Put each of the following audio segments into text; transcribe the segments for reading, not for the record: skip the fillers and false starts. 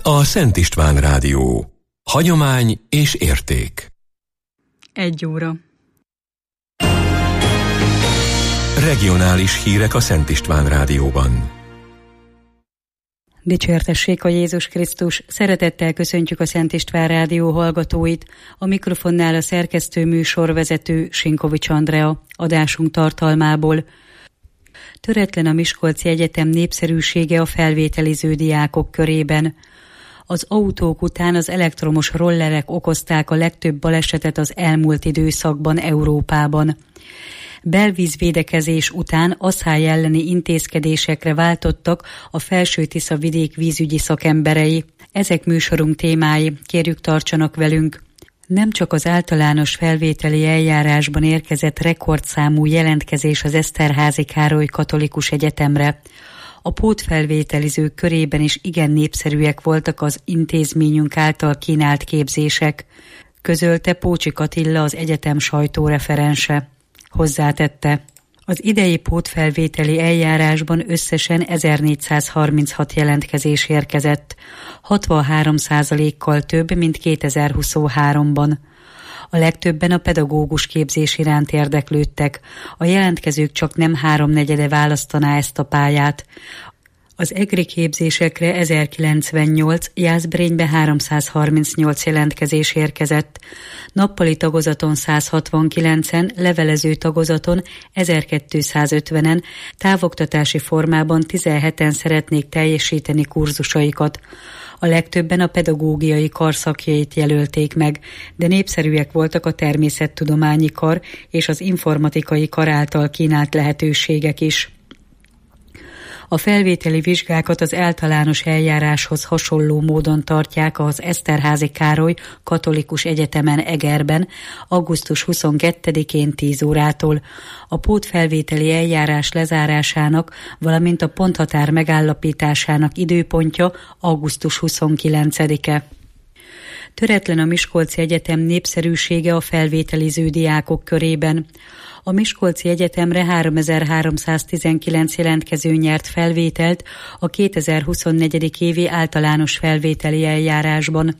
a Szent István Rádió. Hagyomány és érték. 1 óra. Regionális hírek a Szent István Rádióban. Dicsértessék a Jézus Krisztus! Szeretettel köszöntjük a Szent István Rádió hallgatóit. A mikrofonnál a szerkesztő műsorvezető Sinkovics Andrea. Adásunk tartalmából: töretlen a Miskolci Egyetem népszerűsége a felvételiző diákok körében. Az autók után az elektromos rollerek okozták a legtöbb balesetet az elmúlt időszakban Európában. Belvízvédekezés után asszály elleni intézkedésekre váltottak a Felső-Tisza vidék vízügyi szakemberei. Ezek műsorunk témái, kérjük, tartsanak velünk. Nem csak az általános felvételi eljárásban érkezett rekordszámú jelentkezés az Eszterházy Károly Katolikus Egyetemre. A pótfelvételizők körében is igen népszerűek voltak az intézményünk által kínált képzések, közölte Pócsik Attila, az egyetem sajtóreferense. Hozzátette: az idei pótfelvételi eljárásban összesen 1436 jelentkezés érkezett, 63%-kal több, mint 2023-ban. A legtöbben a pedagógus képzés iránt érdeklődtek, a jelentkezők csak nem 3/4 választaná ezt a pályát. Az egri képzésekre 1098, Jászberénybe 338 jelentkezés érkezett, nappali tagozaton 169-en, levelező tagozaton 1250-en, távoktatási formában 17-en szeretnék teljesíteni kurzusaikat. A legtöbben a pedagógiai kar szakjait jelölték meg, de népszerűek voltak a természettudományi kar és az informatikai kar által kínált lehetőségek is. A felvételi vizsgákat az általános eljáráshoz hasonló módon tartják az Eszterházy Károly Katolikus Egyetemen Egerben, augusztus 22-én 10 órától. A pótfelvételi eljárás lezárásának, valamint a ponthatár megállapításának időpontja augusztus 29-e. Töretlen a Miskolci Egyetem népszerűsége a felvételiző diákok körében. A Miskolci Egyetemre 3319 jelentkező nyert felvételt a 2024. évi általános felvételi eljárásban.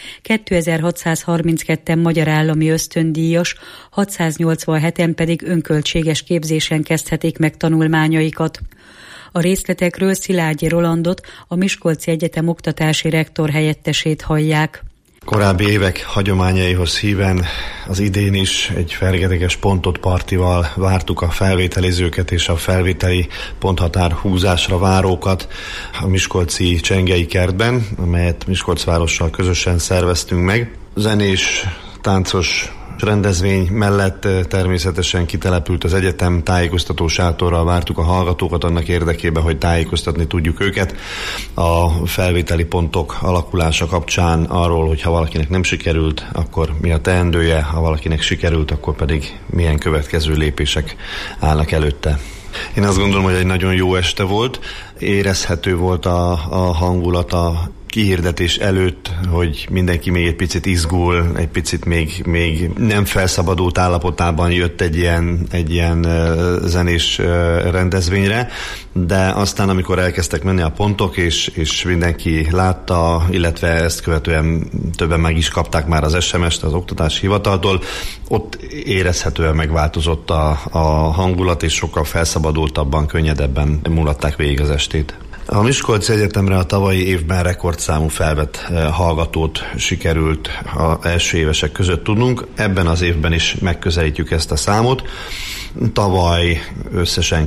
2632-en magyar állami ösztöndíjas, 687-en pedig önköltséges képzésen kezdhetik meg tanulmányaikat. A részletekről Szilágyi Rolandot, a Miskolci Egyetem oktatási rektor helyettesét hallják. Korábbi évek hagyományaihoz híven az idén is egy fergeteges pontot partival vártuk a felvételizőket és a felvételi ponthatár húzásra várókat a miskolci Csengei kertben, amelyet Miskolcvárossal közösen szerveztünk meg. Zenés, táncos rendezvény mellett természetesen kitelepült az egyetem, tájékoztató sátorral vártuk a hallgatókat annak érdekében, hogy tájékoztatni tudjuk őket a felvételi pontok alakulása kapcsán arról, hogy ha valakinek nem sikerült, akkor mi a teendője, ha valakinek sikerült, akkor pedig milyen következő lépések állnak előtte. Én azt gondolom, hogy egy nagyon jó este volt, érezhető volt a hangulat a kihirdetés előtt, hogy mindenki még egy picit izgul, egy picit még nem felszabadult állapotában jött egy ilyen zenés rendezvényre, de aztán, amikor elkezdtek menni a pontok, és mindenki látta, illetve ezt követően többen meg is kapták már az SMS-t az oktatási hivataltól, ott érezhetően megváltozott a hangulat, és sokkal felszabadultabban, könnyedebben mulatták végig az estét. A Miskolci Egyetemre a tavalyi évben rekordszámú felvett hallgatót sikerült az első évesek között tudnunk. Ebben az évben is megközelítjük ezt a számot. Tavaly összesen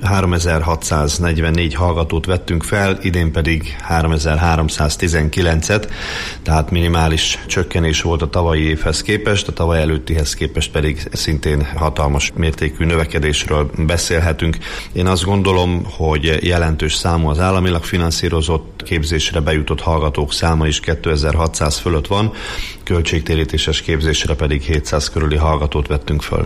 3644 hallgatót vettünk fel, idén pedig 3319-et, tehát minimális csökkenés volt a tavalyi évhez képest, a tavaly előttihez képest pedig szintén hatalmas mértékű növekedésről beszélhetünk. Én azt gondolom, hogy jelentős számú az államilag finanszírozott képzésre bejutott hallgatók száma is 2600 fölött van, költségtérítéses képzésre pedig 700 körüli hallgatót vettünk föl.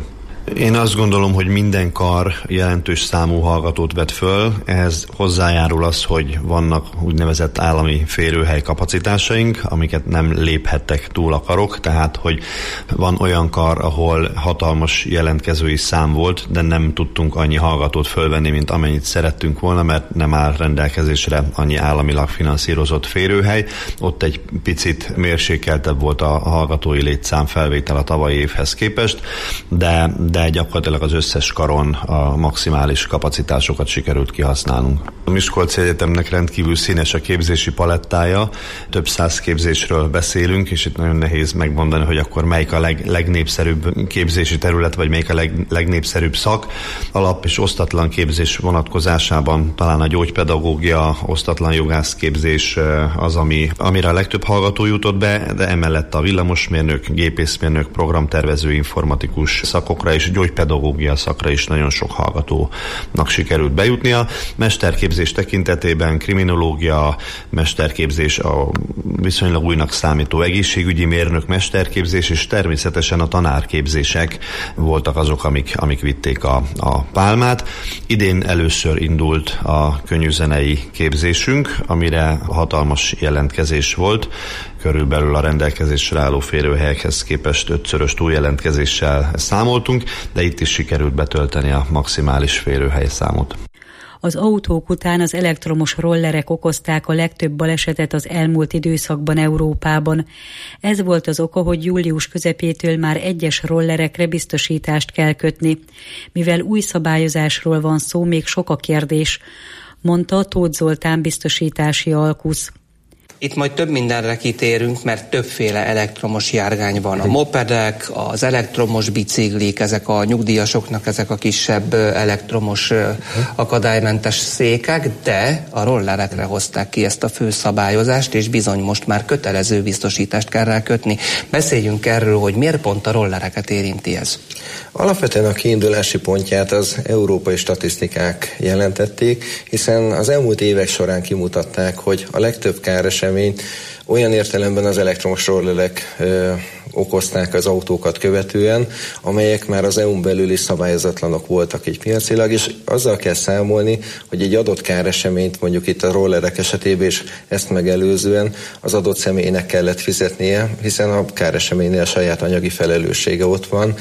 Én azt gondolom, hogy minden kar jelentős számú hallgatót vet föl. Ehhez hozzájárul az, hogy vannak úgynevezett állami férőhely kapacitásaink, amiket nem léphettek túl a karok, tehát hogy van olyan kar, ahol hatalmas jelentkezői szám volt, de nem tudtunk annyi hallgatót fölvenni, mint amennyit szerettünk volna, mert nem áll rendelkezésre annyi államilag finanszírozott férőhely. Ott egy picit mérsékeltebb volt a hallgatói létszám felvétel a tavalyi évhez képest, de gyakorlatilag az összes karon a maximális kapacitásokat sikerült kihasználnunk. A Miskolci Egyetemnek rendkívül színes a képzési palettája, több száz képzésről beszélünk, és itt nagyon nehéz megmondani, hogy akkor melyik a legnépszerűbb képzési terület, vagy melyik a legnépszerűbb szak. Alap- és osztatlan képzés vonatkozásában talán a gyógypedagógia, osztatlan jogászképzés az, amire a legtöbb hallgató jutott be, de emellett a villamosmérnök, gépészmérnök, programtervező, informatikus szakokra és gyógypedagógia szakra is nagyon sok hallgatónak sikerült bejutnia. Mesterképzés tekintetében kriminológia, mesterképzés, a viszonylag újnak számító egészségügyi mérnök mesterképzés, és természetesen a tanárképzések voltak azok, amik vitték a pálmát. Idén először indult a könnyűzenei képzésünk, amire hatalmas jelentkezés volt. Körülbelül a rendelkezésre álló férőhelyekhez képest 5-szörös túljelentkezéssel számoltunk, de itt is sikerült betölteni a maximális férőhely számot. Az autók után az elektromos rollerek okozták a legtöbb balesetet az elmúlt időszakban Európában. Ez volt az oka, hogy július közepétől már egyes rollerekre biztosítást kell kötni. Mivel új szabályozásról van szó, még sok a kérdés, mondta Tóth Zoltán biztosítási alkusz. Itt majd több mindenre kitérünk, mert többféle elektromos járgány van. A mopedek, az elektromos biciklik, ezek a nyugdíjasoknak ezek a kisebb elektromos akadálymentes székek, de a rollerekre hozták ki ezt a főszabályozást, és bizony most már kötelező biztosítást kell rá kötni. Beszéljünk erről, hogy miért pont a rollereket érinti ez. Alapvetően a kiindulási pontját az európai statisztikák jelentették, hiszen az elmúlt évek során kimutatták, hogy a legtöbb káreseményt olyan értelemben az elektromos rollerek okozták az autókat követően, amelyek már az EU-n belül is szabályozatlanok voltak így piacilag, és azzal kell számolni, hogy egy adott káreseményt, mondjuk itt a rollerek esetében is ezt megelőzően az adott személynek kellett fizetnie, hiszen a káreseménynél saját anyagi felelőssége ott van,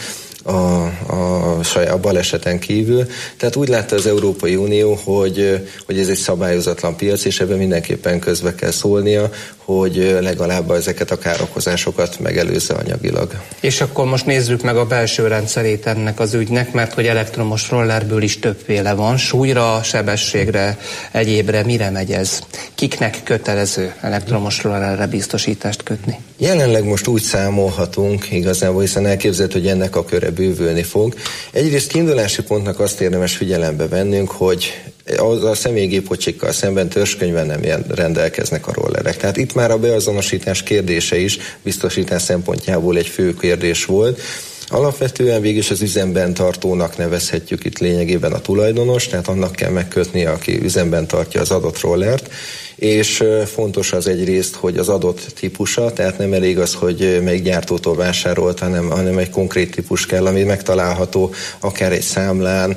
a baleseten kívül. Tehát úgy látta az Európai Unió, hogy ez egy szabályozatlan piac, és ebben mindenképpen közbe kell szólnia, hogy legalább ezeket a károkozásokat megelőzze anyagilag. És akkor most nézzük meg a belső rendszerét ennek az ügynek, mert hogy elektromos rollerből is többféle van. Súlyra, sebességre, egyébre mire megy ez? Kiknek kötelező elektromos rollerre biztosítást kötni? Jelenleg most úgy számolhatunk igazából, hiszen elképzelhető, hogy ennek a köre bővülni fog. Egyrészt kiindulási pontnak azt érdemes figyelembe vennünk, hogy a személygépkocsikkal szemben törzskönyvben nem rendelkeznek a rollerek. Tehát itt már a beazonosítás kérdése is biztosítás szempontjából egy fő kérdés volt. Alapvetően végülis az üzemben tartónak nevezhetjük itt lényegében a tulajdonos, tehát annak kell megkötnie, aki üzemben tartja az adott rollert, és fontos az egyrészt, hogy az adott típusa, tehát nem elég az, hogy melyik gyártótól vásárolt, hanem egy konkrét típus kell, ami megtalálható akár egy számlán,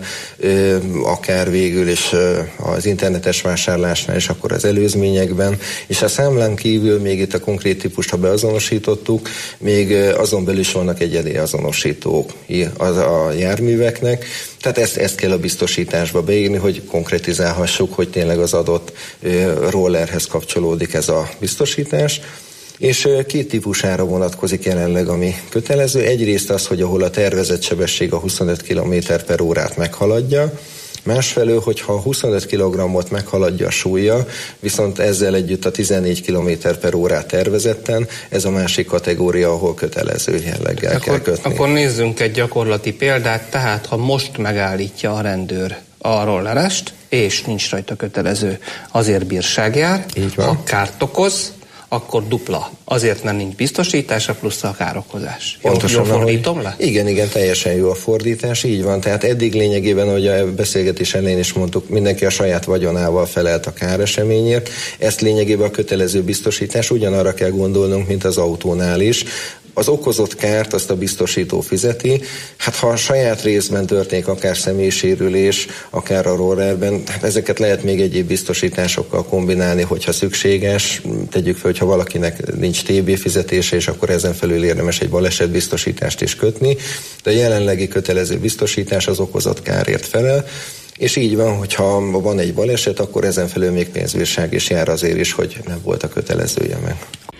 akár végül is az internetes vásárlásnál, és akkor az előzményekben, és a számlán kívül még itt a konkrét típust, ha beazonosítottuk, még azon belül is vannak egyedi azonosítók a járműveknek, tehát ezt kell a biztosításba beírni, hogy konkretizálhassuk, hogy tényleg az adott rollerhez kapcsolódik ez a biztosítás. És két típusára vonatkozik jelenleg, ami kötelező. Egyrészt az, hogy ahol a tervezett sebesség a 25 km/h meghaladja, másfelől, hogyha 25 kg-ot meghaladja a súlya, viszont ezzel együtt a 14 km/h tervezetten, ez a másik kategória, ahol kötelező jelleggel kell kötni. Akkor nézzünk egy gyakorlati példát, tehát ha most megállítja a rendőr a rollerest, és nincs rajta kötelező, azért bírság jár, ha kárt okoz, akkor dupla. Azért, mert nincs biztosítása, plusz a károkozás. Jól fordítom le? Igen, teljesen jó a fordítás, így van. Tehát eddig lényegében, ahogy a beszélgetés elején is mondtuk, mindenki a saját vagyonával felelt a káreseményért. Ezt lényegében a kötelező biztosítás ugyanarra kell gondolnunk, mint az autónál is. Az okozott kárt azt a biztosító fizeti. Hát ha a saját részben történik akár személysérülés, akár a rollerben, hát ezeket lehet még egyéb biztosításokkal kombinálni, hogyha szükséges. Tegyük fel, hogyha valakinek nincs TB fizetése, és akkor ezen felül érdemes egy balesetbiztosítást is kötni. De a jelenlegi kötelező biztosítás az okozott kárért felel. És így van, hogyha van egy baleset, akkor ezen felül még pénzbírság is jár azért is, hogy nem volt a kötelezője meg.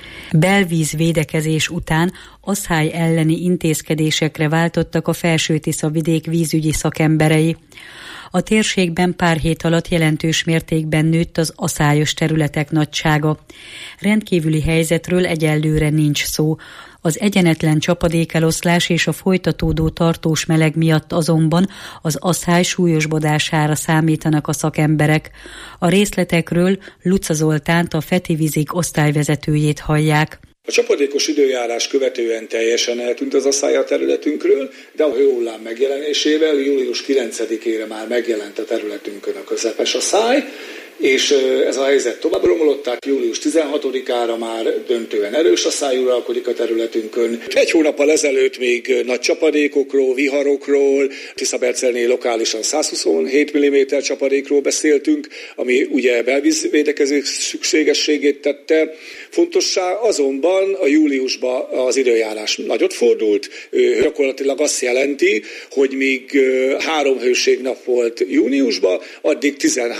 Belvíz védekezés után aszály elleni intézkedésekre váltottak a Felső-Tisza-vidék vízügyi szakemberei. A térségben pár hét alatt jelentős mértékben nőtt az aszályos területek nagysága. Rendkívüli helyzetről egyelőre nincs szó. Az egyenetlen csapadékeloszlás és a folytatódó tartós meleg miatt azonban az aszály súlyosbodására számítanak a szakemberek. A részletekről Luca Zoltánt, a Fetivízig osztályvezetőjét hallják. A csapadékos időjárás követően teljesen eltűnt az aszály a területünkről, de a hőhullám megjelenésével július 9-ére már megjelent a területünkön a közepes aszály, és ez a helyzet tovább romlott, tehát július 16-ára már döntően erős aszály uralkodik a területünkön. Egy hónappal ezelőtt még nagy csapadékokról, viharokról, Tiszabercelnél lokálisan 127 mm csapadékról beszéltünk, ami ugye belvízvédekezés szükségességét tette fontossá, azonban a júliusban az időjárás nagyot fordult. Gyakorlatilag azt jelenti, hogy míg 3 hőségnap volt júniusban, addig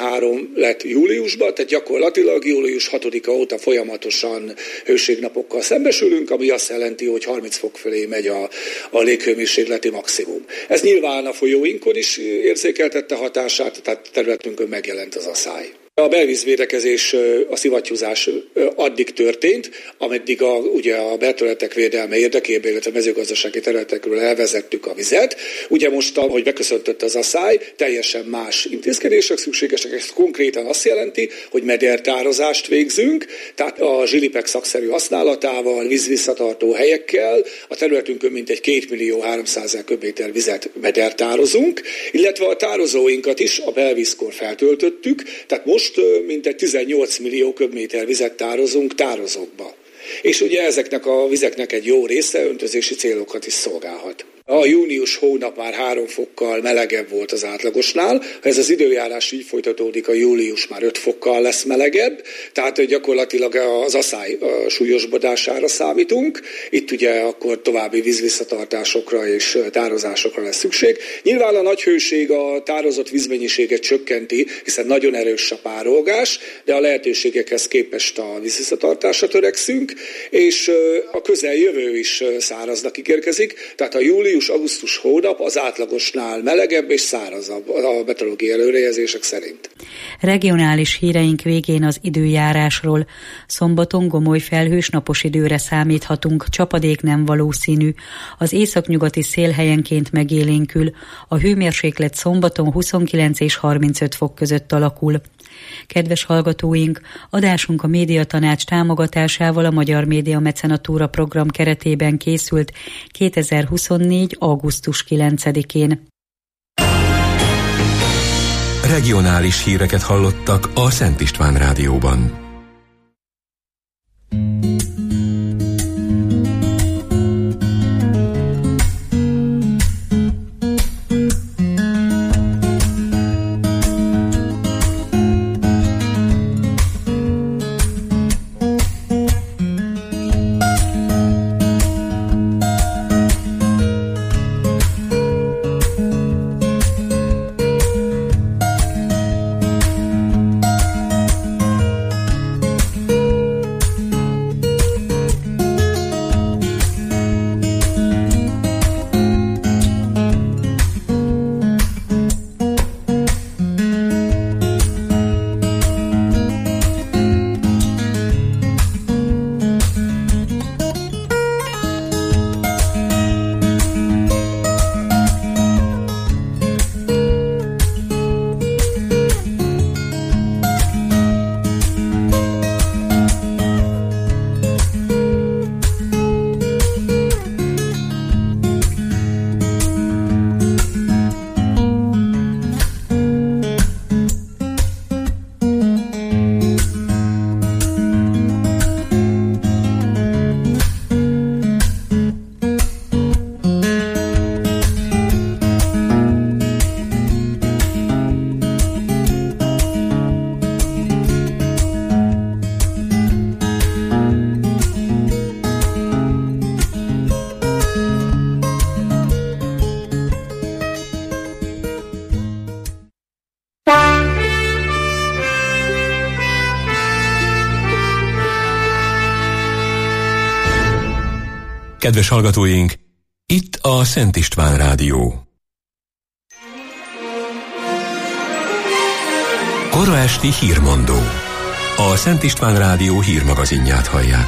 13 lett júliusban, tehát gyakorlatilag július 6-a óta folyamatosan hőségnapokkal szembesülünk, ami azt jelenti, hogy 30 fok fölé megy a léghőmérsékleti maximum. Ez nyilván a folyóinkon is érzékeltette hatását, tehát területünkön megjelent az aszály. A belvízvédekezés, a szivattyúzás addig történt, ameddig ugye a belterületek védelme érdekében, illetve a mezőgazdasági területekről elvezettük a vizet. Ugye most, ahogy beköszöntött az aszály, teljesen más intézkedések szükségesek. Ez konkrétan azt jelenti, hogy medertározást végzünk, tehát a zsilipek szakszerű használatával, vízvisszatartó helyekkel a területünkön mintegy 2.300.000 köbméter vizet medertározunk, illetve a tározóinkat is a belvízkor feltöltöttük, tehát most mintegy 18 millió köbméter vizet tározunk tározókba. És ugye ezeknek a vizeknek egy jó része öntözési célokat is szolgálhat. A június hónap már 3 fokkal melegebb volt az átlagosnál. Ha ez az időjárás így folytatódik, a július már 5 fokkal lesz melegebb, tehát gyakorlatilag az aszály súlyosbodására számítunk. Itt ugye akkor további vízvisszatartásokra és tározásokra lesz szükség. Nyilván a nagy hőség a tározott vízmennyiséget csökkenti, hiszen nagyon erős a párolgás, de a lehetőségekhez képest a vízvisszatartásra törekszünk, és a közeljövő is száraznak ígérkezik, tehát a július-augusztus hónap az átlagosnál melegebb és szárazabb a meteorológiai előrejelzések szerint. Regionális híreink végén az időjárásról. Szombaton gomoly felhős napos időre számíthatunk, csapadék nem valószínű. Az északnyugati szél helyenként megélénkül. A hőmérséklet szombaton 29 és 35 fok között alakul. Kedves hallgatóink, adásunk a Médiatanács támogatásával a Magyar Média Mecenatúra program keretében készült 2024. augusztus 9-én. Regionális híreket hallottak a Szent István Rádióban. Kedves hallgatóink, itt a Szent István Rádió. Kora esti hírmondó. A Szent István Rádió hírmagazinját hallják.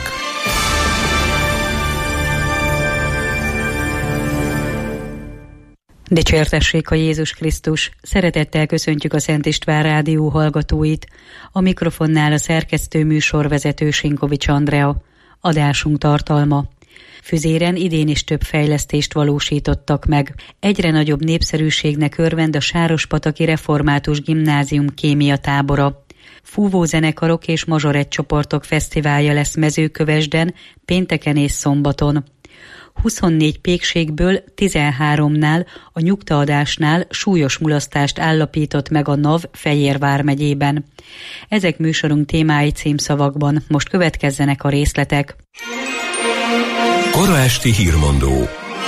Dicsértessék a Jézus Krisztus! Szeretettel köszöntjük a Szent István Rádió hallgatóit. A mikrofonnál a szerkesztő műsorvezető Sinkovics Andrea. Adásunk tartalma. Füzéren idén is több fejlesztést valósítottak meg. Egyre nagyobb népszerűségnek örvend a Sárospataki Református Gimnázium kémia tábora. Fúvózenekarok és mazsorettcsoportok fesztiválja lesz Mezőkövesden, pénteken és szombaton. 24 pékségből 13-nál, a nyugtaadásnál súlyos mulasztást állapított meg a NAV Fejér vármegyében. Ezek műsorunk témái címszavakban, most következzenek a részletek. Kora esti hírmondó.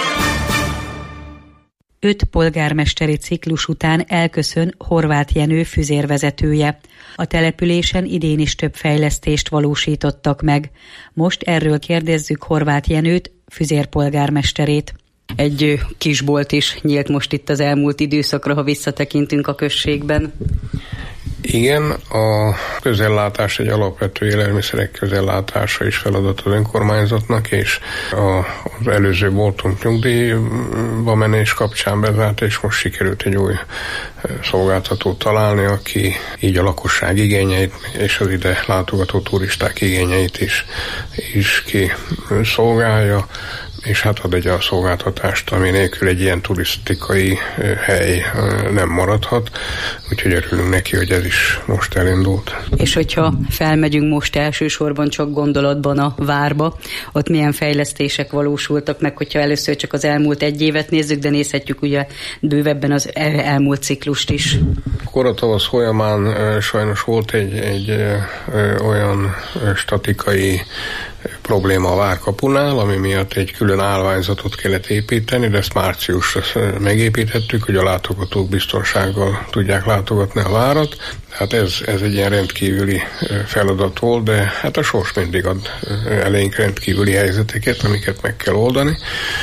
5 polgármesteri ciklus után elköszön Horváth Jenő füzérvezetője. A településen idén is több fejlesztést valósítottak meg. Most erről kérdezzük Horváth Jenőt, Füzér polgármesterét. Egy kisbolt is nyílt most itt az elmúlt időszakra, ha visszatekintünk a községben. Igen, a közellátás egy alapvető élelmiszerek közellátása is feladat az önkormányzatnak, és az előző boltunk nyugdíjba menés kapcsán bezárt, és most sikerült egy új szolgáltatót találni, aki így a lakosság igényeit és az ide látogató turisták igényeit is kiszolgálja, és hát ad egy olyan szolgáltatást, ami nélkül egy ilyen turisztikai hely nem maradhat, úgyhogy örülünk neki, hogy ez is most elindult. És hogyha felmegyünk most elsősorban csak gondolatban a várba, ott milyen fejlesztések valósultak meg, hogyha először csak az elmúlt egy évet nézzük, de nézhetjük ugye bővebben az elmúlt ciklust is. Koratavasz folyamán sajnos volt egy olyan statikai probléma a várkapunál, ami miatt egy külön állványzatot kellett építeni, de ezt márciusra megépítettük, hogy a látogatók biztonsággal tudják látogatni a várat. Hát ez egy ilyen rendkívüli feladat volt, de hát a sors mindig ad elénk rendkívüli helyzeteket, amiket meg kell oldani.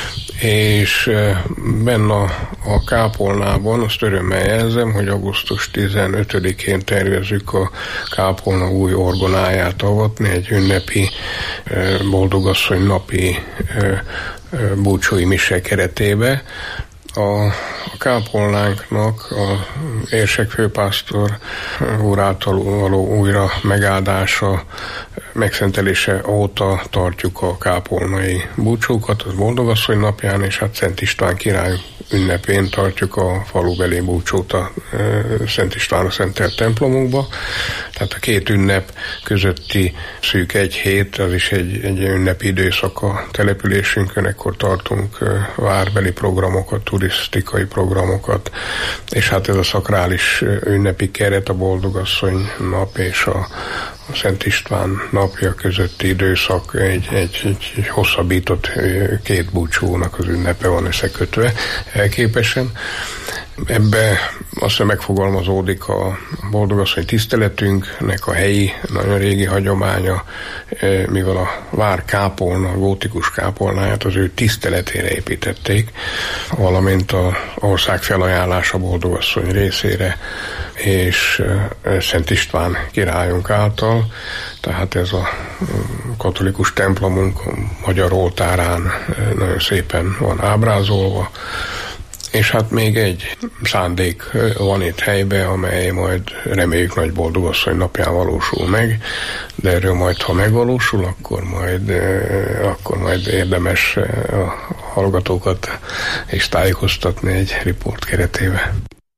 És benne a kápolnában azt örömmel jelzem, hogy augusztus 15-én tervezzük a kápolna új orgonáját avatni, egy ünnepi boldogasszony napi búcsúi mise keretébe. A kápolnánknak a érsek főpásztor úr által való újra megáldása, megszentelése óta tartjuk a kápolnai búcsúkat, az boldogasszony napján, és hát Szent István király ünnepén tartjuk a falubeli búcsút a Szent Istvánra szentelt templomunkba. Tehát a két ünnep közötti szűk egy hét, az is egy ünnepi időszak a településünkön, ekkor tartunk várbeli programokat, turisztikai programokat, és hát ez a szakrális ünnepi keret, a boldogasszony nap és a Szent István napja közötti időszak egy hosszabbított két búcsúnak az ünnepe van összekötve elképesen. Ebbe aztán megfogalmazódik a boldogasszony tiszteletünknek a helyi, nagyon régi hagyománya, mivel a vár kápolna, a gótikus kápolnáját az ő tiszteletére építették, valamint az ország felajánlása boldogasszony részére, és Szent István királyunk által, tehát ez a katolikus templomunk magyar oltárán nagyon szépen van ábrázolva, és hát még egy szándék van itt helyben, amely majd reméljük nagy boldogasszony napján valósul meg, de erről majd, ha megvalósul, akkor majd érdemes a hallgatókat és tájékoztatni egy riport keretében.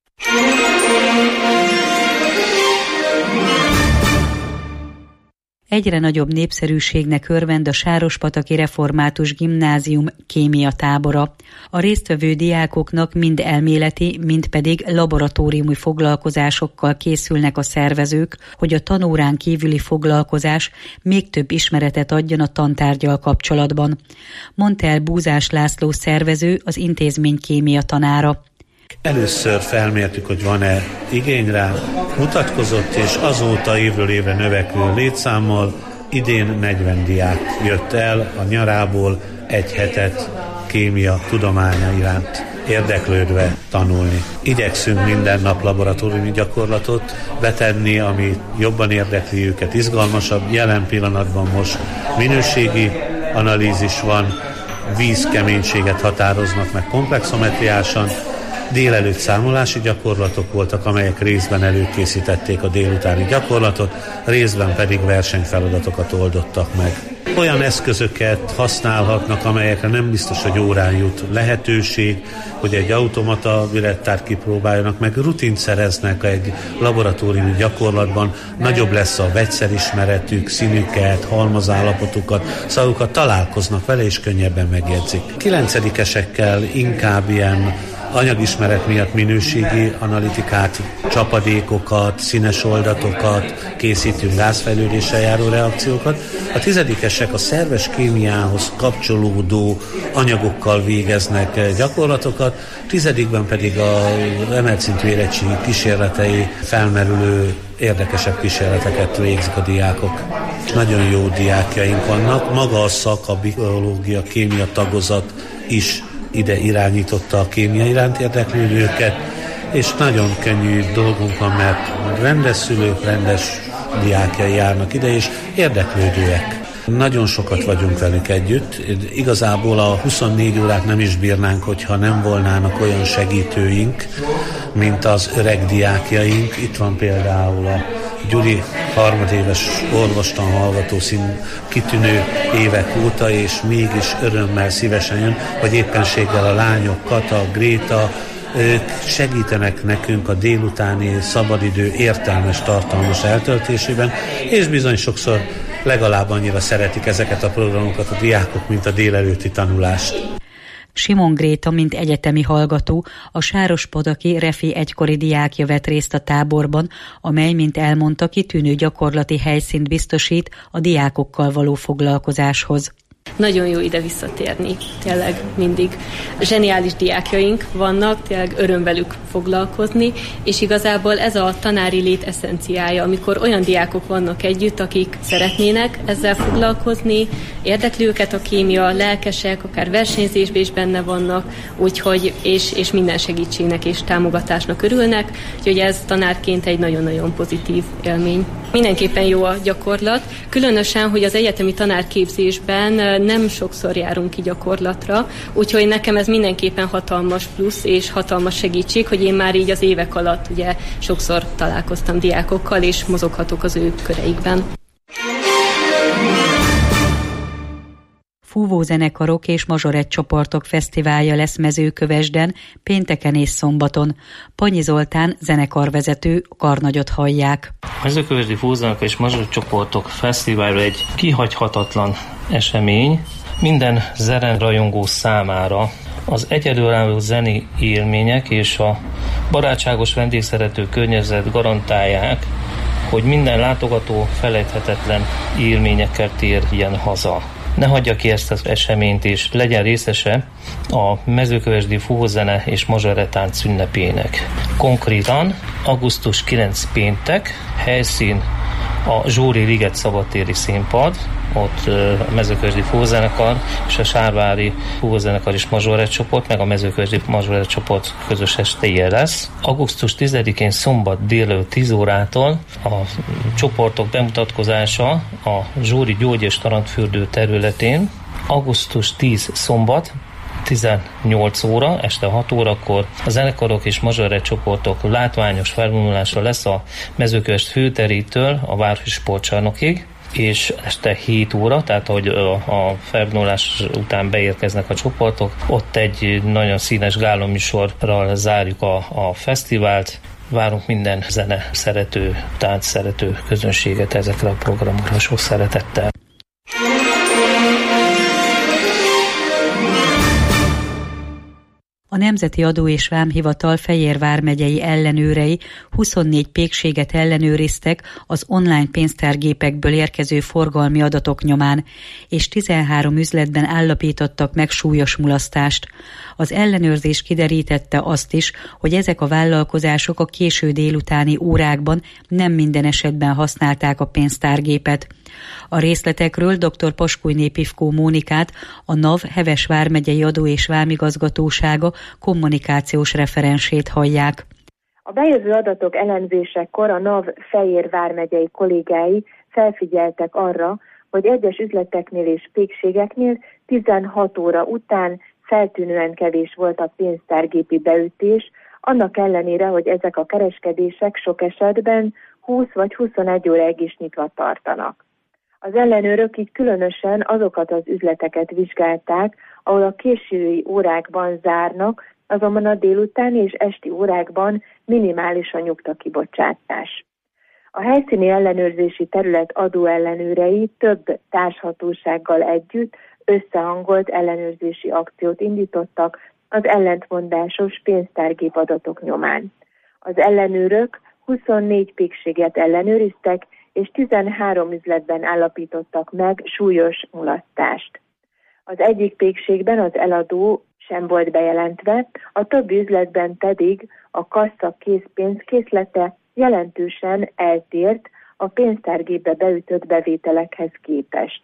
Egyre nagyobb népszerűségnek örvend a Sárospataki Református Gimnázium kémia tábora. A résztvevő diákoknak mind elméleti, mind pedig laboratóriumi foglalkozásokkal készülnek a szervezők, hogy a tanórán kívüli foglalkozás még több ismeretet adjon a tantárggyal kapcsolatban. Mondta el Búzás László szervező, az intézmény kémia tanára. Először felmértük, hogy van-e igény rá, mutatkozott, és azóta évről évre növekvő létszámmal idén 40 diák jött el a nyarából, egy hetet kémia tudománya iránt érdeklődve tanulni. Igyekszünk minden nap laboratóriumi gyakorlatot betenni, ami jobban érdekli őket, izgalmasabb. Jelen pillanatban most minőségi analízis van, vízkeménységet határoznak meg komplexometriásan, délelőtt számolási gyakorlatok voltak, amelyek részben előkészítették a délutáni gyakorlatot, részben pedig versenyfeladatokat oldottak meg. Olyan eszközöket használhatnak, amelyekre nem biztos, hogy órán jut lehetőség, hogy egy automata bilettárt kipróbáljanak, meg rutint szereznek egy laboratóriumi gyakorlatban, nagyobb lesz a vegyszerismeretük, színüket, halmazállapotukat, szavukat, találkoznak vele és könnyebben megjegyzik. 9-esekkel inkább ilyen anyagismeret miatt minőségi analitikát, csapadékokat, színes oldatokat készítünk, gázfejlődéssel járó reakciókat. A 10-esek a szerves kémiához kapcsolódó anyagokkal végeznek gyakorlatokat, 10-ben pedig az emelt szintű érettségi kísérletei felmerülő érdekesebb kísérleteket végzik a diákok. Nagyon jó diákjaink vannak, maga a szak, a biológia, kémia tagozat is ide irányította a kémia iránt érdeklődőket, és nagyon könnyű dolgunk van, mert rendes szülők, rendes diákjai járnak ide, és érdeklődőek. Nagyon sokat vagyunk velük együtt. Igazából a 24 órát nem is bírnánk, hogyha nem volnának olyan segítőink, mint az öreg diákjaink. Itt van például a Gyuri, harmadéves orvostan hallgató kitűnő évek óta, és mégis örömmel szívesen jön, vagy éppenséggel a lányok, Kata, Gréta, ők segítenek nekünk a délutáni szabadidő értelmes, tartalmas eltöltésében, és bizony sokszor legalább annyira szeretik ezeket a programokat a diákok, mint a délelőtti tanulást. Simon Gréta, mint egyetemi hallgató, a Sárospadaki Refi egykori diákja vett részt a táborban, amely, mint elmondta, kitűnő gyakorlati helyszínt biztosít a diákokkal való foglalkozáshoz. Nagyon jó ide visszatérni, tényleg mindig. Zseniális diákjaink vannak, tényleg öröm velük foglalkozni, és igazából ez a tanári lét eszenciája, amikor olyan diákok vannak együtt, akik szeretnének ezzel foglalkozni, érdekli őket a kémia, lelkesek, akár versenyzésben is benne vannak, úgyhogy és minden segítségnek és támogatásnak örülnek, úgyhogy ez tanárként egy nagyon-nagyon pozitív élmény. Mindenképpen jó a gyakorlat, különösen, hogy az egyetemi tanárképzésben nem sokszor járunk ki gyakorlatra, úgyhogy nekem ez mindenképpen hatalmas plusz és hatalmas segítség, hogy én már így az évek alatt ugye sokszor találkoztam diákokkal, és mozoghatok az ő köreikben. Fúvózenekarok és mazsorett csoportok fesztiválja lesz Mezőkövesden pénteken és szombaton. Panyi Zoltán zenekarvezető, karnagyot hallják. A Mezőkövesdi fúvózenekar és mazsorett csoportok fesztiválja egy kihagyhatatlan esemény. Minden zenérajongó számára az egyedülálló zeni élmények és a barátságos vendégszerető környezet garantálják, hogy minden látogató felejthetetlen élményekkel térjen haza. Ne hagyja ki ezt az eseményt, és legyen részese a Mezőkövesdi Fúvózene és Mazsorettánc ünnepének. Konkrétan augusztus 9 péntek, helyszín a Zsóri Liget szabadtéri színpad, ott a Mezőkövesdi Fúvózenekar és a Sárvári Fúvózenekar és mazsorett csoport, meg a Mezőkövesdi mazsorett csoport közös estéje lesz. Augusztus 10-én szombat délelőtt 10 órától a csoportok bemutatkozása a Zsóri Gyógy és Tarantfürdő területén. Augusztus 10 szombat 18 óra, este 6 órakor a zenekarok és mazsorett csoportok látványos felvonulása lesz a Mezőkövesd főterétől a Városi Sportcsarnokig, és este 7 óra, tehát ahogy a felvonulás után beérkeznek a csoportok, ott egy nagyon színes gálaműsorral zárjuk a fesztivált. Várunk minden zene szerető, tánc szerető közönséget ezekre a programokra sok szeretettel. A A Nemzeti Adó és Vámhivatal Fejér vármegyei ellenőrei 24 pékséget ellenőriztek az online pénztárgépekből érkező forgalmi adatok nyomán, és 13 üzletben állapítottak meg súlyos mulasztást. Az ellenőrzés kiderítette azt is, hogy ezek a vállalkozások a késő délutáni órákban nem minden esetben használták a pénztárgépet. A részletekről dr. Paskújné Pivkó Mónikát, a NAV Heves vármegyei adó- és vámigazgatósága kommunikációs referensét hallják. A bejövő adatok elemzésekor a NAV Fejér vármegyei kollégái felfigyeltek arra, hogy egyes üzleteknél és pékségeknél 16 óra után feltűnően kevés volt a pénztárgépi beütés, annak ellenére, hogy ezek a kereskedések sok esetben 20 vagy 21 óráig is nyitva tartanak. Az ellenőrök így különösen azokat az üzleteket vizsgálták, ahol a késői órákban zárnak, azonban a délutáni és esti órákban minimális a nyugtakibocsátás. A helyszíni ellenőrzési terület adóellenőrei több társhatósággal együtt összehangolt ellenőrzési akciót indítottak az ellentmondásos pénztárgép adatok nyomán. Az ellenőrök 24 pékséget ellenőriztek, és 13 üzletben állapítottak meg súlyos mulasztást. Az egyik pékségben az eladó sem volt bejelentve, a többi üzletben pedig a kassa készpénz készlete jelentősen eltért a pénztárgépbe beütött bevételekhez képest.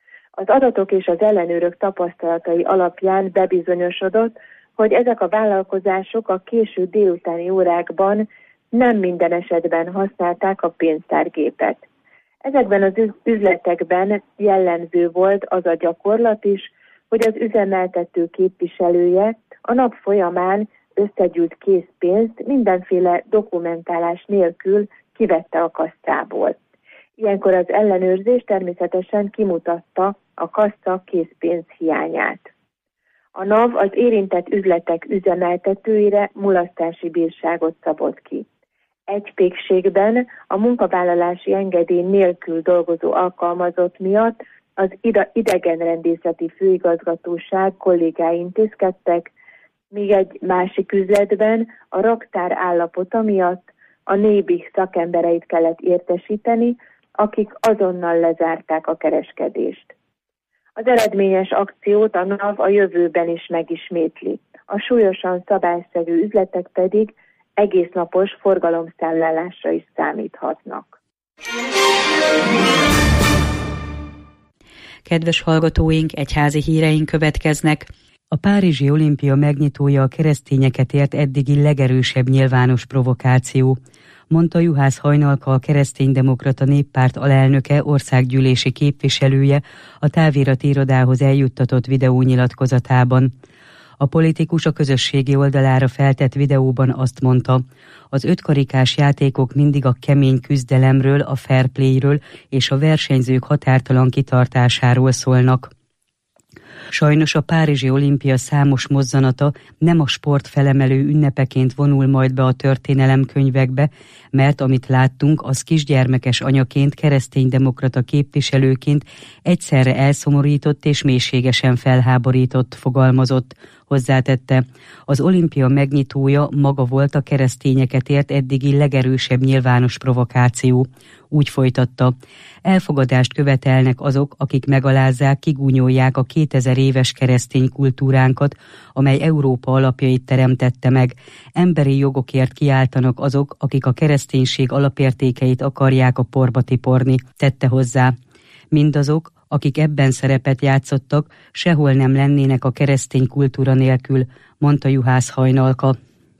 Az adatok és az ellenőrök tapasztalatai alapján bebizonyosodott, hogy ezek a vállalkozások a késő délutáni órákban nem minden esetben használták a pénztárgépet. Ezekben az üzletekben jellemző volt az a gyakorlat is, hogy az üzemeltető képviselője a nap folyamán összegyűjt készpénzt mindenféle dokumentálás nélkül kivette a kasszából. Ilyenkor az ellenőrzés természetesen kimutatta a kassa készpénz hiányát. A NAV az érintett üzletek üzemeltetőire mulasztási bírságot szabott ki. Egy pékségben a munkavállalási engedély nélkül dolgozó alkalmazott miatt az idegenrendészeti főigazgatóság kollégái intézkedtek, míg egy másik üzletben a raktár állapota miatt a NÉBIH szakembereit kellett értesíteni, akik azonnal lezárták a kereskedést. Az eredményes akciót a NAV a jövőben is megismétli. A súlyosan szabályszegő üzletek pedig egésznapos forgalomszámlálásra is számíthatnak. Kedves hallgatóink, egyházi híreink következnek. A Párizsi Olimpia megnyitója a keresztényeket ért eddigi legerősebb nyilvános provokáció, mondta Juhász Hajnalka, a Kereszténydemokrata Néppárt alelnöke, országgyűlési képviselője a távirati irodához eljuttatott videónyilatkozatában. A politikus a közösségi oldalára feltett videóban azt mondta, az ötkarikás játékok mindig a kemény küzdelemről, a fair playről és a versenyzők határtalan kitartásáról szólnak. Sajnos a Párizsi Olimpia számos mozzanata nem a sport felemelő ünnepeként vonul majd be a történelemkönyvekbe, mert amit láttunk, az kisgyermekes anyaként, kereszténydemokrata képviselőként egyszerre elszomorított és mélységesen felháborított, fogalmazott. Hozzátette, az olimpia megnyitója maga volt a keresztényeket ért eddigi legerősebb nyilvános provokáció. Úgy folytatta, elfogadást követelnek azok, akik megalázzák, kigúnyolják a 2000 éves keresztény kultúránkat, amely Európa alapjait teremtette meg. Emberi jogokért kiáltanak azok, akik a kereszténység alapértékeit akarják a porba tiporni, tette hozzá. Mindazok, akik ebben szerepet játszottak, sehol nem lennének a keresztény kultúra nélkül, mondta Juhász Hajnalka.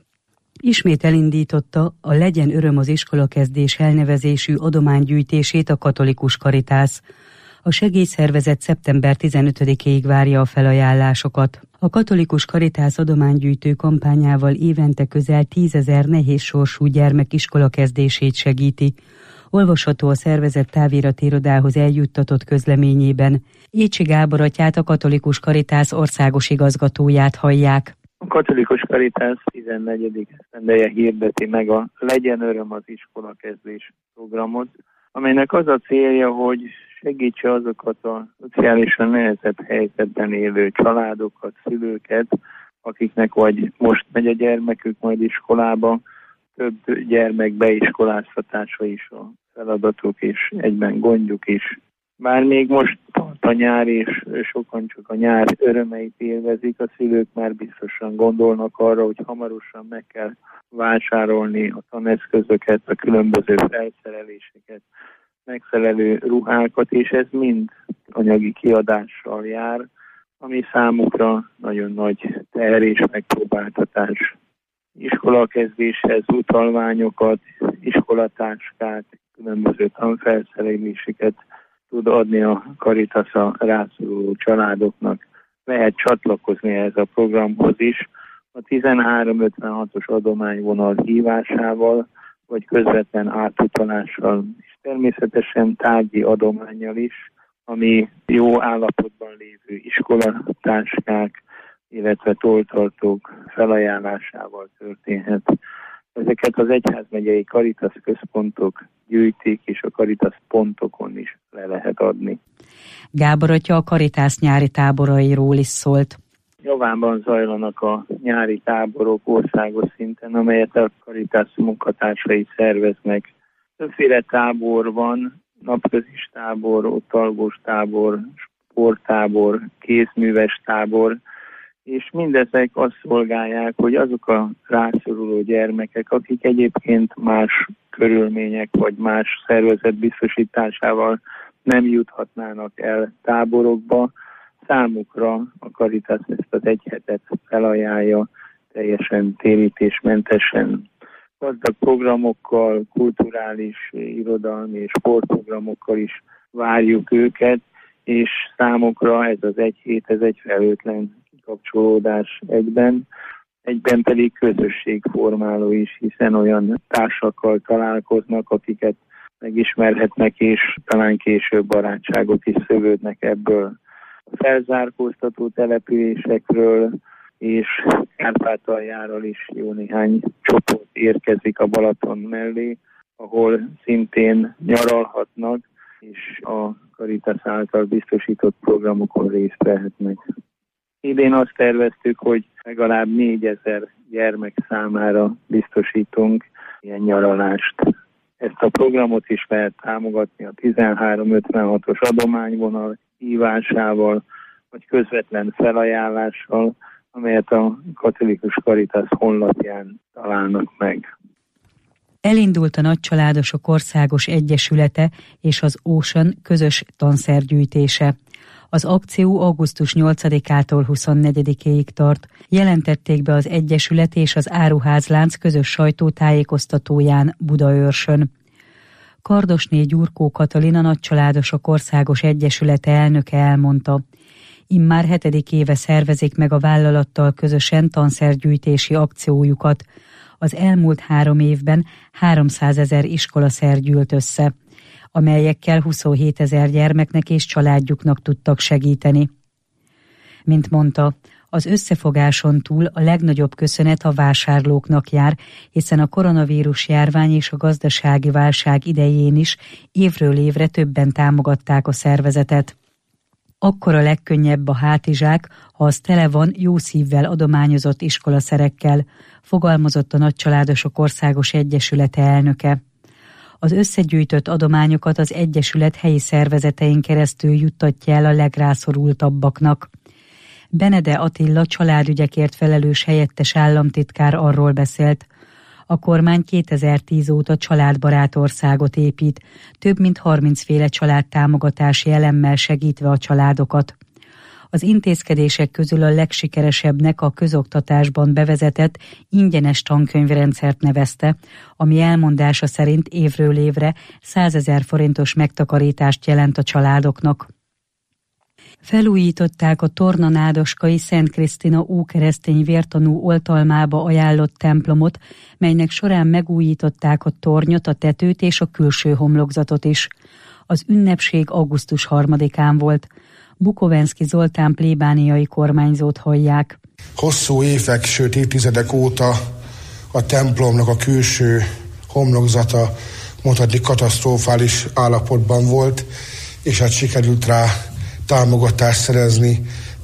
Ismét elindította a Legyen öröm az iskolakezdés elnevezésű adománygyűjtését a Katolikus Karitász. A segélyszervezet szeptember 15-ig várja a felajánlásokat. A Katolikus Karitász adománygyűjtő kampányával évente közel 10 000 nehéz sorsú gyermek iskolakezdését segíti. Olvasható a szervezet távirati irodához eljuttatott közleményében. Jécsi Gábor atyát, a Katolikus Karitász országos igazgatóját hallják. A Katolikus Karitász 14. esztendeje hirdeti meg a Legyen öröm az iskolakezdés programot, amelynek az a célja, hogy segítse azokat a szociálisan nehezebb helyzetben élő családokat, szülőket, akiknek vagy most megy a gyermekük majd iskolába, több gyermek beiskoláztatása is a feladatuk, és egyben gondjuk is. Bár még most tart a nyár, és sokan csak a nyár örömeit élvezik, a szülők már biztosan gondolnak arra, hogy hamarosan meg kell vásárolni a taneszközöket, a különböző felszereléseket, megfelelő ruhákat, és ez mind anyagi kiadással jár, ami számukra nagyon nagy teher és megpróbáltatás. Iskolakezdéshez utalványokat, iskolatáskát, különböző tanfelszereléseket tud adni a Caritas a rászoruló családoknak. Lehet csatlakozni ehhez a programhoz is a 1356-os adományvonal hívásával, vagy közvetlen átutalással, és természetesen tárgyi adománnyal is, ami jó állapotban lévő iskolatáskák, illetve tolltartók felajánlásával történhet. Ezeket az egyházmegyei Caritas központok gyűjtik, és a Caritas pontokon is le lehet adni. Gábor atya a Caritas nyári táborairól is szólt. Javánban zajlanak a nyári táborok országos szinten, amelyet a Caritas munkatársai szerveznek. Többféle tábor van, napközis tábor, ottalgós tábor, sporttábor, kézműves tábor, és mindezek azt szolgálják, hogy azok a rászoruló gyermekek, akik egyébként más körülmények vagy más szervezet biztosításával nem juthatnának el táborokba, számukra a Caritas ezt az egy hetet felajánlja teljesen térítésmentesen. Gazdag programokkal, kulturális, irodalmi és sportprogramokkal is várjuk őket, és számukra ez az egy hét, ez egy felhőtlen kapcsolódás egyben pedig közösségformáló is, hiszen olyan társakkal találkoznak, akiket megismerhetnek, és talán később barátságok is szövődnek ebből. A felzárkóztató településekről és Kárpátaljáról is jó néhány csoport érkezik a Balaton mellé, ahol szintén nyaralhatnak, és a Caritas által biztosított programokon részt vehetnek. Idén azt terveztük, hogy legalább 4000 gyermek számára biztosítunk ilyen nyaralást. Ezt a programot is lehet támogatni a 1356-os adományvonal hívásával, vagy közvetlen felajánlással, amelyet a Katolikus Caritas honlapján találnak meg. Elindult a Nagycsaládosok Országos Egyesülete és az Ocean közös tanszergyűjtése. Az akció augusztus 8-ától 24-ig tart. Jelentették be az Egyesület és az Áruházlánc közös sajtótájékoztatóján Budaörsön. Kardosné Gyurkó Katalin, a Nagycsaládosok Országos Egyesülete elnöke elmondta, immár 7. éve szervezik meg a vállalattal közösen tanszergyűjtési akciójukat. Az elmúlt 3 évben 300 000 iskolaszer gyűlt össze, amelyekkel 27 000 gyermeknek és családjuknak tudtak segíteni. Mint mondta, az összefogáson túl a legnagyobb köszönet a vásárlóknak jár, hiszen a koronavírus járvány és a gazdasági válság idején is évről évre többen támogatták a szervezetet. Akkor a legkönnyebb a hátizsák, ha az tele van jó szívvel adományozott iskolaszerekkel, fogalmazott a Nagycsaládosok Országos Egyesülete elnöke. Az összegyűjtött adományokat az Egyesület helyi szervezetein keresztül juttatja el a legrászorultabbaknak. Benede Attila családügyekért felelős helyettes államtitkár arról beszélt, a kormány 2010 óta családbarát országot épít, több mint 30 féle családtámogatási elemmel segítve a családokat. Az intézkedések közül a legsikeresebbnek a közoktatásban bevezetett ingyenes tankönyvrendszert nevezte, ami elmondása szerint évről évre 100 000 forintos megtakarítást jelent a családoknak. Felújították a Tornanádoskai Szent Krisztina ókeresztény vértanú oltalmába ajánlott templomot, melynek során megújították a tornyot, a tetőt és a külső homlokzatot is. Az ünnepség augusztus 3-án volt. Bukovenszki Zoltán plébániai kormányzót hallják. Hosszú évek, sőt évtizedek óta a templomnak a külső homlokzata mondhatni katasztrofális állapotban volt, és hát sikerült rá támogatást szerezni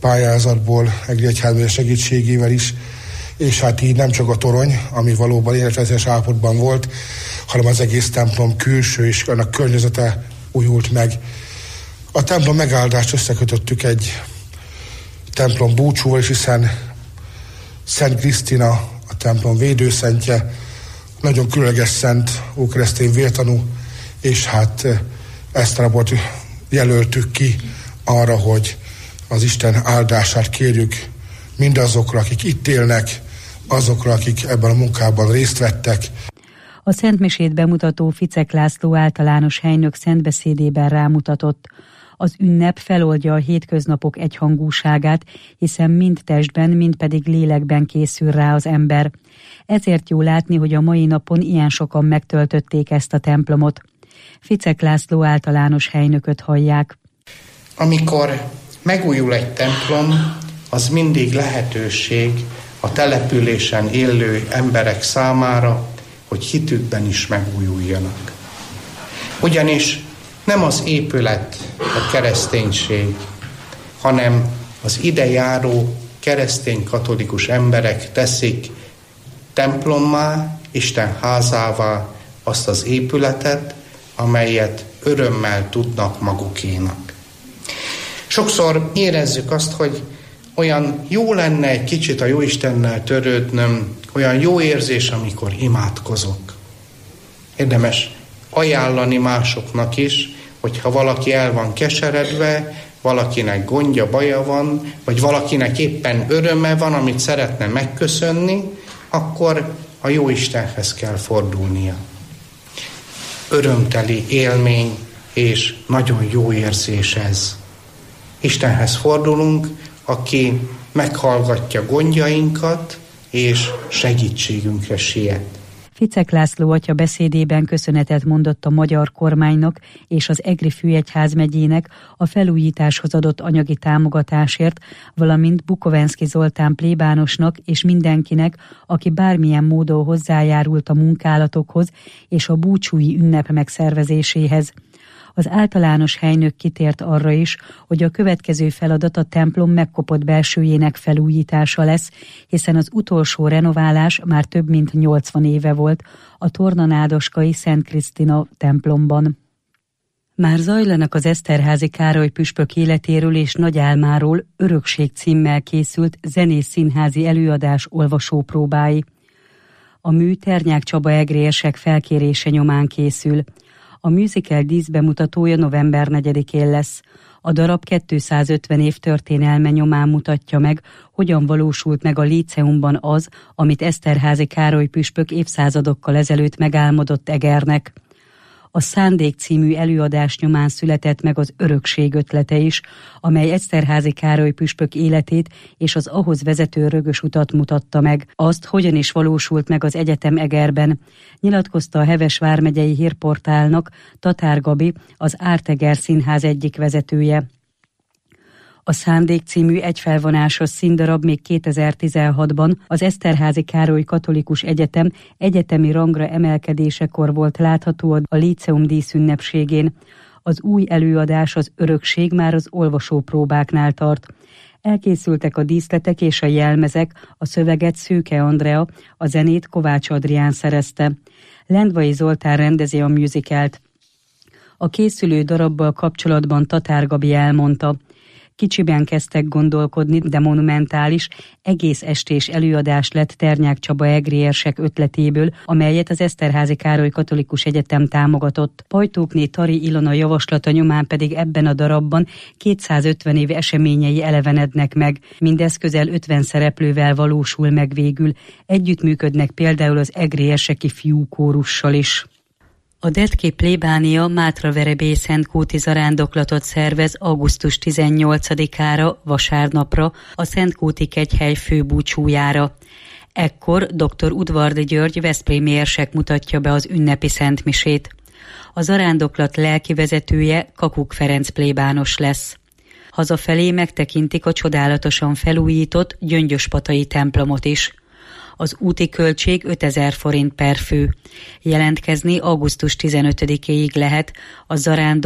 pályázatból, Egri egyházmegye segítségével is, és hát így nem csak a torony, ami valóban életveszélyes állapotban volt, hanem az egész templom külső és annak környezete újult meg. A templom megáldást összekötöttük egy templom búcsúval is, hiszen Szent Krisztina, a templom védőszentje, nagyon különleges szent, ókeresztény vértanú, és hát ezt a napot jelöltük ki arra, hogy az Isten áldását kérjük mindazokra, akik itt élnek, azokra, akik ebben a munkában részt vettek. A szentmisét bemutató Ficek László általános helynök szentbeszédében rámutatott: az ünnep feloldja a hétköznapok egyhangúságát, hiszen mind testben, mind pedig lélekben készül rá az ember. Ezért jó látni, hogy a mai napon ilyen sokan megtöltötték ezt a templomot. Ficek László általános helynököt hallják. Amikor megújul egy templom, az mindig lehetőség a településen élő emberek számára, hogy hitükben is megújuljanak. Ugyanis nem az épület a kereszténység, hanem az ide járó keresztény katolikus emberek teszik templommá, Isten házává azt az épületet, amelyet örömmel tudnak magukénak. Sokszor érezzük azt, hogy olyan jó lenne egy kicsit a Jóistennel törődnöm, olyan jó érzés, amikor imádkozok. Érdemes ajánlani másoknak is, hogyha valaki el van keseredve, valakinek gondja, baja van, vagy valakinek éppen öröme van, amit szeretne megköszönni, akkor a Jóistenhez kell fordulnia. Örömteli élmény és nagyon jó érzés ez. Istenhez fordulunk, aki meghallgatja gondjainkat, és segítségünkre siet. Ficek László atya beszédében köszönetet mondott a magyar kormánynak és az Egri főegyházmegyének a felújításhoz adott anyagi támogatásért, valamint Bukovenszky Zoltán plébánosnak és mindenkinek, aki bármilyen módon hozzájárult a munkálatokhoz és a búcsúi ünnep megszervezéséhez. Az általános helynök kitért arra is, hogy a következő feladat a templom megkopott belsőjének felújítása lesz, hiszen az utolsó renoválás már több mint 80 éve volt a tornanádoskai Szent Krisztina templomban. Már zajlanak az Eszterházy Károly püspök életéről és nagy álmáról Örökség címmel készült zenész-színházi előadás olvasópróbái. A mű Ternyák Csaba egrérsek felkérése nyomán készül. A musical díszbemutatója november 4-én lesz. A darab 250 év történelme nyomán mutatja meg, hogyan valósult meg a líceumban az, amit Eszterházy Károly püspök évszázadokkal ezelőtt megálmodott Egernek. A Szándék című előadás nyomán született meg az Örökség ötlete is, amely Eszterházy Károly püspök életét és az ahhoz vezető rögös utat mutatta meg. Azt, hogyan is valósult meg az egyetem Egerben, nyilatkozta a Heves vármegyei hírportálnak Tatár Gabi, az Árteger Színház egyik vezetője. A Szándék című egyfelvonásos színdarab még 2016-ban az Eszterházy Károly Katolikus Egyetem egyetemi rangra emelkedésekor volt látható a líceum díszünnepségén. Az új előadás, az Örökség már az olvasópróbáknál tart. Elkészültek a díszletek és a jelmezek, a szöveget Szőke Andrea, a zenét Kovács Adrián szerezte. Lendvai Zoltán rendezi a musicalt. A készülő darabbal kapcsolatban Tatár Gabi elmondta: kicsiben kezdtek gondolkodni, de monumentális, egész estés előadás lett Ternyák Csaba egrérsek ötletéből, amelyet az Eszterházy Károly Katolikus Egyetem támogatott. Pajtókné Tari Ilona javaslata nyomán pedig ebben a darabban 250 év eseményei elevenednek meg. Mindez közel 50 szereplővel valósul meg végül. Együttműködnek például az egrérseki fiúkórussal is. A Detki plébánia Mátraverebély Szentkúti zarándoklatot szervez augusztus 18-ára, vasárnapra, a Szentkúti kegyhely főbúcsújára. Ekkor dr. Udvardi György veszprémi érsek mutatja be az ünnepi szentmisét. A zarándoklat lelkivezetője Kakuk Ferenc plébános lesz. Hazafelé megtekintik a csodálatosan felújított Gyöngyöspatai templomot is. Az úti költség 5000 forint per fő. Jelentkezni augusztus 15-éig lehet a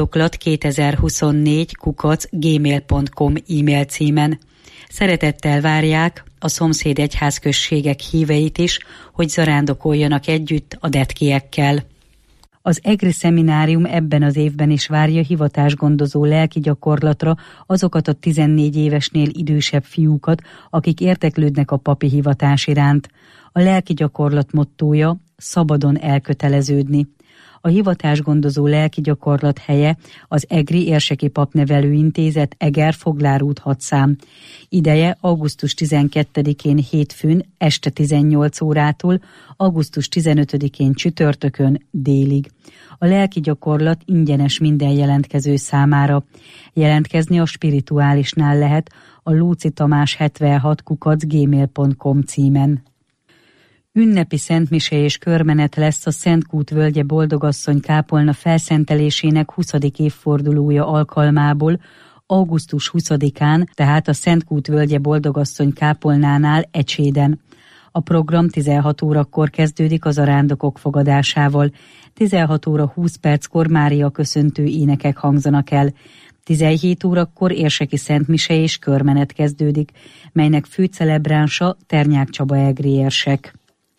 zarándoklat2024@gmail.com e-mail címen. Szeretettel várják a szomszéd egyházközségek híveit is, hogy zarándokoljanak együtt a detkiekkel. Az EGRI szeminárium ebben az évben is várja hivatásgondozó lelki gyakorlatra azokat a 14 évesnél idősebb fiúkat, akik érdeklődnek a papi hivatás iránt. A lelki gyakorlat mottója: szabadon elköteleződni. A hivatásgondozó lelki gyakorlat helye az EGRI Érseki Papnevelő Intézet, Eger, Foglár út 6 szám. Ideje augusztus 12-én hétfőn este 18 órától, augusztus 15-én csütörtökön délig. A lelki gyakorlat ingyenes minden jelentkező számára. Jelentkezni a Spirituálisnál lehet a Lóczy Tamás 76@gmail.com címen. Ünnepi szentmise és körmenet lesz a Szentkút völgye Boldogasszony kápolna felszentelésének 20. évfordulója alkalmából augusztus 20-án, tehát a Szentkút völgye Boldogasszony kápolnánál Ecséden. A program 16 órakor kezdődik a zarándokok fogadásával. 16 óra 20 perckor Mária köszöntő énekek hangzanak el. 17 órakor érseki szentmise és körmenet kezdődik, melynek főcelebránsa Ternyák Csaba egri érsek.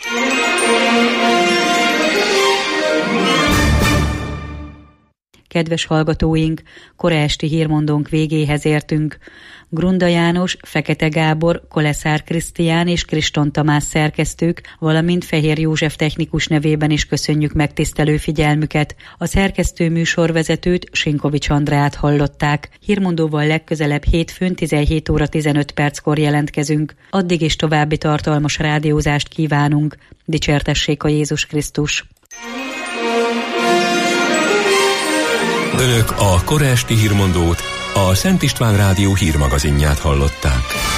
Kedves hallgatóink, kora esti hírmondónk végéhez értünk. Grunda János, Fekete Gábor, Koleszár Krisztián és Kriston Tamás szerkesztők, valamint Fehér József technikus nevében is köszönjük megtisztelő figyelmüket. A szerkesztő műsorvezetőt, Sinkovics Andrát hallották. Hírmondóval legközelebb hétfőn 17 óra 15 perckor jelentkezünk. Addig is további tartalmas rádiózást kívánunk. Dicsértessék a Jézus Krisztus! Önök a kora esti hírmondót, a Szent István Rádió hírmagazinját hallották.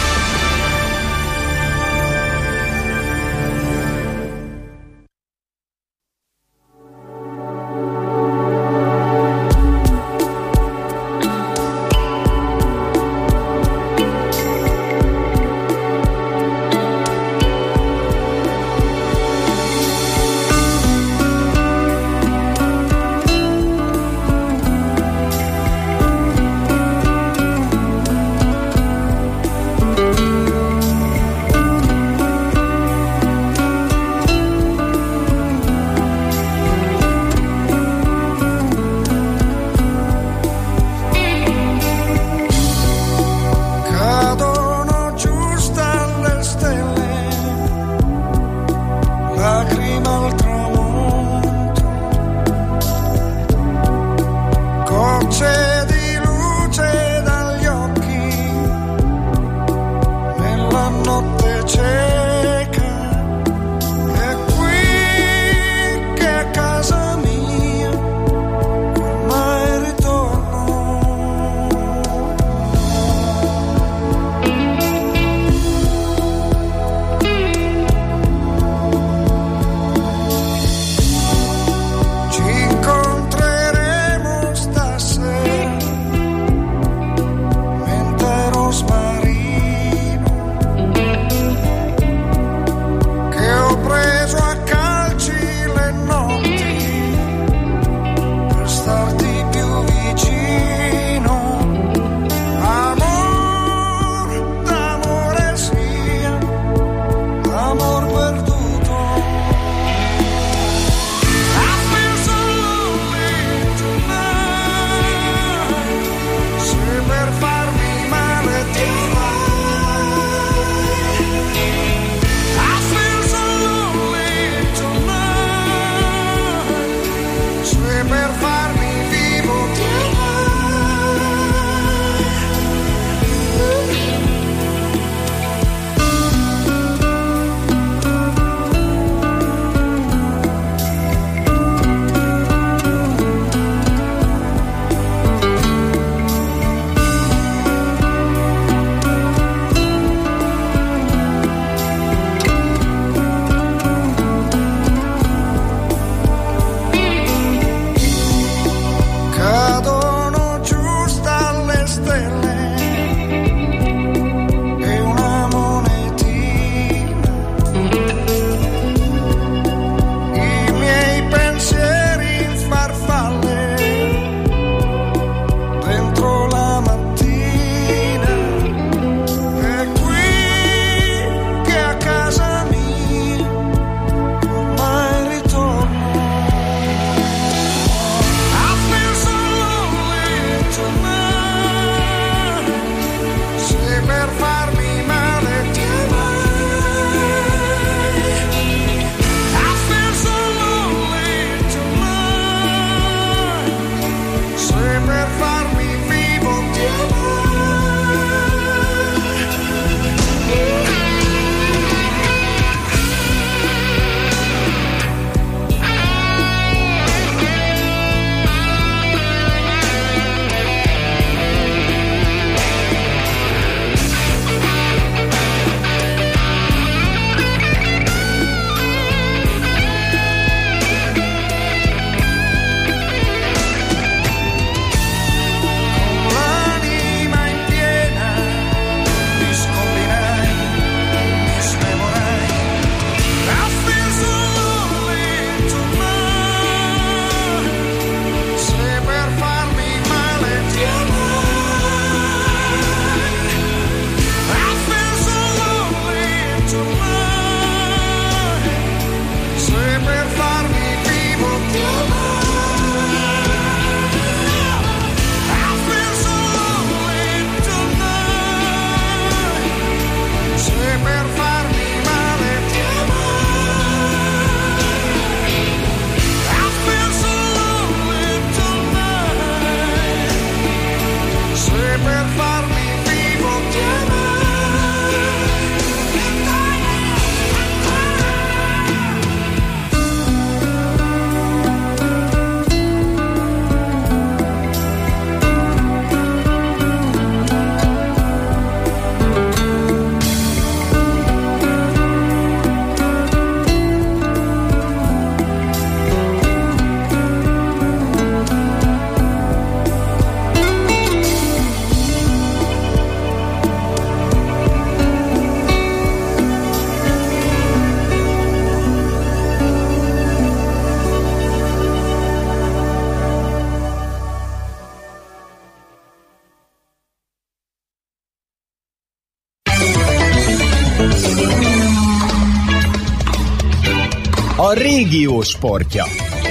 A régió sportja.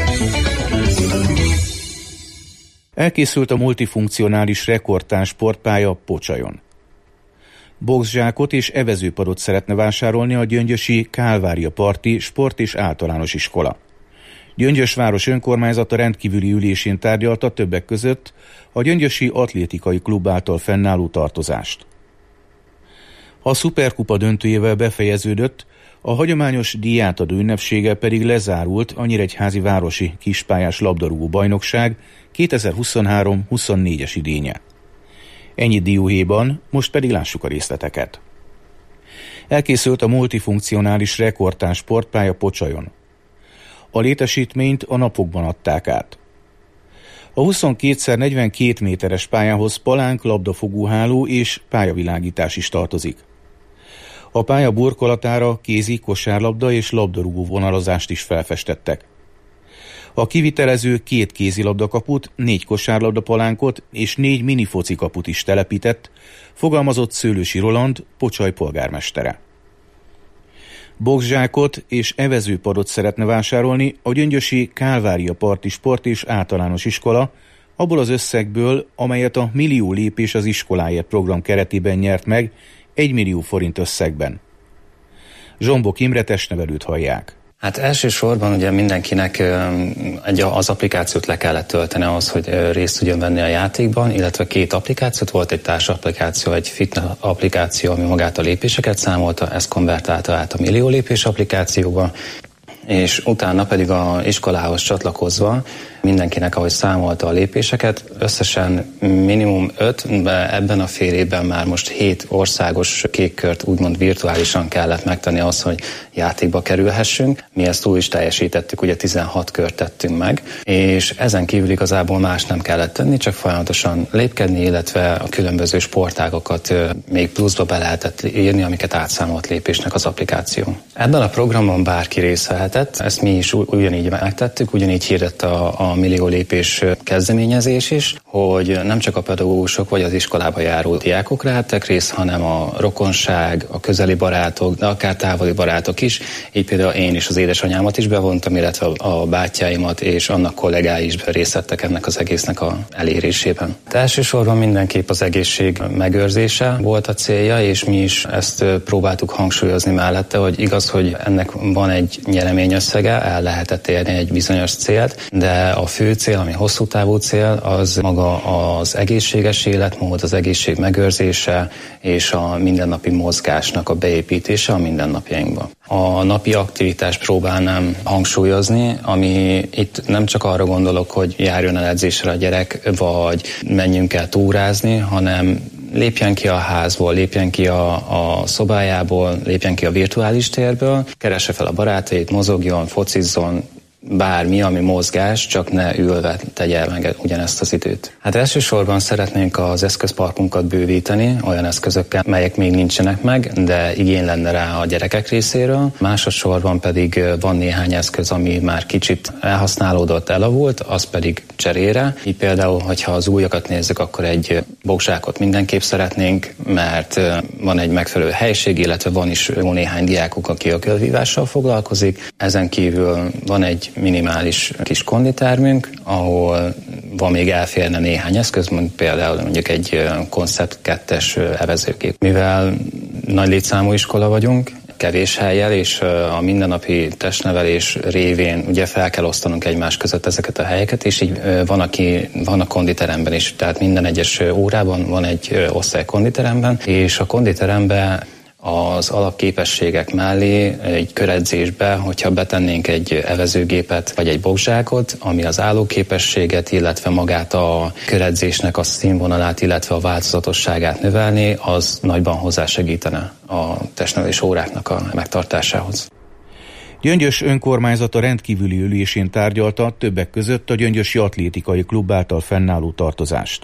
Elkészült a multifunkcionális rekordtán sportpálya Pocsajon. Boxzsákot és evezőpadot szeretne vásárolni a gyöngyösi Kálvária Parti Sport és Általános Iskola. Gyöngyös város önkormányzata rendkívüli ülésén tárgyalta többek között a Gyöngyösi Atlétikai Klub által fennálló tartozást. A szuperkupa döntőjével befejeződött, a hagyományos díjátadó ünnepséggel pedig lezárult a Nyíregyházi Városi Kispályás Labdarúgó Bajnokság 2023-24-es idénye. Ennyi dióhéjban, most pedig lássuk a részleteket. Elkészült a multifunkcionális rekordtán sportpálya Pocsajon. A létesítményt a napokban adták át. A 22x42 méteres pályához palánk, labdafogóháló és pályavilágítás is tartozik. A pálya burkolatára kézi, kosárlabda és labdarúgó vonalazást is felfestettek. A kivitelező 2 kézilabdakaput, 4 kosárlabdapalánkot és 4 minifoci kaput is telepített, fogalmazott Szőlősi Roland, Pocsaj polgármestere. Boxzsákot és evezőpadot szeretne vásárolni a gyöngyösi Kálvária Parti Sport és Általános Iskola, abból az összegből, amelyet a Millió lépés az iskoláért program keretében nyert meg 1 millió forint összegben. Zsombok Imre testnevelőt hallják. Hát elsősorban ugye mindenkinek az applikációt le kellett tölteni ahhoz, hogy részt tudjon venni a játékban, illetve 2 applikációt, volt egy társapplikáció, egy fitness applikáció, ami magát a lépéseket számolta, ezt konvertálta át a Millió lépés applikációba, és utána pedig az iskolához csatlakozva mindenkinek, ahogy számolta a lépéseket, összesen minimum 5, de ebben a fél évben már most 7 országos kékkört úgymond virtuálisan kellett megtenni az, hogy játékba kerülhessünk. Mi ezt túl is teljesítettük, ugye 16 kört tettünk meg, és ezen kívül igazából más nem kellett tenni, csak folyamatosan lépkedni, illetve a különböző sportágokat még pluszba be lehetett írni, amiket átszámolt lépésnek az applikáció. Ebben a programon bárki részt vehetett, ezt mi is ugyanígy megtettük, ugyanígy hirdette a Millió lépés kezdeményezés is, hogy nem csak a pedagógusok vagy az iskolába járó diákok vehettek részt, hanem a rokonság, a közeli barátok, de akár távoli barátok is. Így például én is az édesanyámat is bevontam, illetve a bátyáimat és annak kollégái is részt vettek ennek az egésznek a elérésében. De elsősorban mindenképp az egészség megőrzése volt a célja, és mi is ezt próbáltuk hangsúlyozni mellette, hogy igaz, hogy ennek van egy nyereményösszege, el lehetett érni egy bizonyos célt, de a fő cél, ami hosszú távú cél, az maga az egészséges életmód, az egészség megőrzése és a mindennapi mozgásnak a beépítése a mindennapjainkba. A napi aktivitást próbálnám hangsúlyozni, ami itt nem csak arra gondolok, hogy járjon el edzésre a gyerek, vagy menjünk el túrázni, hanem lépjen ki a házból, lépjen ki a szobájából, lépjen ki a virtuális térből, keresse fel a barátait, mozogjon, focizzon, bármi, ami mozgás, csak ne ülve tegye meg ugyanezt az időt. Hát elsősorban szeretnénk az eszközparkunkat bővíteni, olyan eszközökkel, melyek még nincsenek meg, de igény lenne rá a gyerekek részéről. Másodszorban pedig van néhány eszköz, ami már kicsit elhasználódott, elavult, az pedig cserére. Így például, hogyha az újakat nézzük, akkor egy boxzsákot mindenképp szeretnénk, mert van egy megfelelő helység, illetve van is jó néhány diákunk, aki a kölvívással foglalkozik. Ezen kívül van egy minimális kis konditermünk, ahol van még elférne néhány eszköz, például mondjuk egy Concept 2-es evezőgép. Mivel nagy létszámú iskola vagyunk, kevés hellyel, és a mindennapi testnevelés révén ugye fel kell osztanunk egymás között ezeket a helyeket, és így van a konditeremben is, tehát minden egyes órában van egy osztály konditeremben, és a konditeremben az alapképességek mellé egy köredzésbe, hogyha betennénk egy evezőgépet vagy egy boxzsákot, ami az állóképességet, illetve magát a köredzésnek a színvonalát, illetve a változatosságát növelni, az nagyban hozzásegítene a testnevelés óráknak a megtartásához. Gyöngyös önkormányzata rendkívüli ülésén tárgyalta többek között a Gyöngyösi Atlétikai Klub által fennálló tartozást.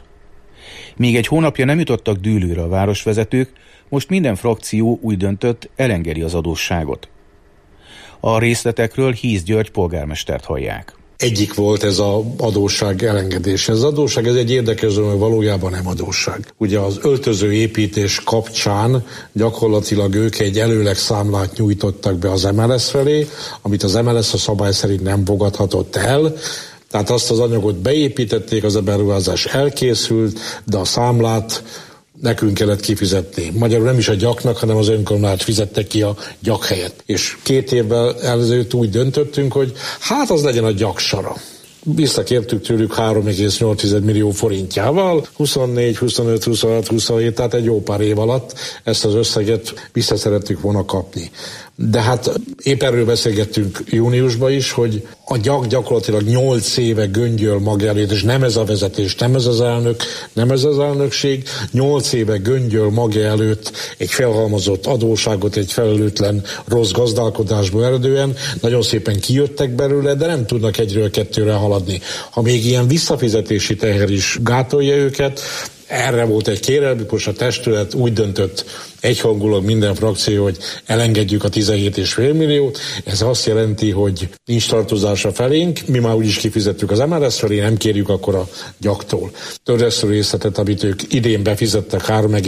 Még egy hónapja nem jutottak dűlőre a városvezetők, most minden frakció úgy döntött, elengedi az adósságot. A részletekről Híz György polgármestert hallják. egyik volt ez az adósság elengedés. Ez az adósság, ez egy érdekes, hogy valójában nem adósság. Ugye az öltözőépítés kapcsán gyakorlatilag ők egy előleg számlát nyújtottak be az MLS felé, amit az MLS a szabály szerint nem fogadhatott el. Tehát azt az anyagot beépítették, az a beruházás elkészült, de a számlát nekünk kellett kifizetni. Magyarul nem is a gyaknak, hanem az önkormányzat fizette ki a gyak helyett. És 2 évvel előtt úgy döntöttünk, hogy hát az legyen a gyaksara. Visszakértük tőlük 3,8 millió forintjával, 24, 25, 26, 27, tehát egy jó pár év alatt ezt az összeget vissza szerettük volna kapni. De hát épp erről beszélgettünk júniusban is, hogy a gyak gyakorlatilag 8 éve göngyöl maga előtt, és nem ez a vezetés, nem ez az elnök, nem ez az elnökség, 8 éve göngyöl maga előtt egy felhalmozott adósságot, egy felelőtlen rossz gazdálkodásból eredően, nagyon szépen kijöttek belőle, de nem tudnak egyről kettőre haladni. Ha még ilyen visszafizetési teher is gátolja őket, erre volt egy kérelmi, most a testület úgy döntött egyhangulag minden frakció, hogy elengedjük a 17,5 milliót. Ez azt jelenti, hogy nincs tartozása felénk, mi már úgyis kifizettük az MLS felé, nem kérjük akkor a gyaktól. Törlesztő részletet, amit ők idén befizettek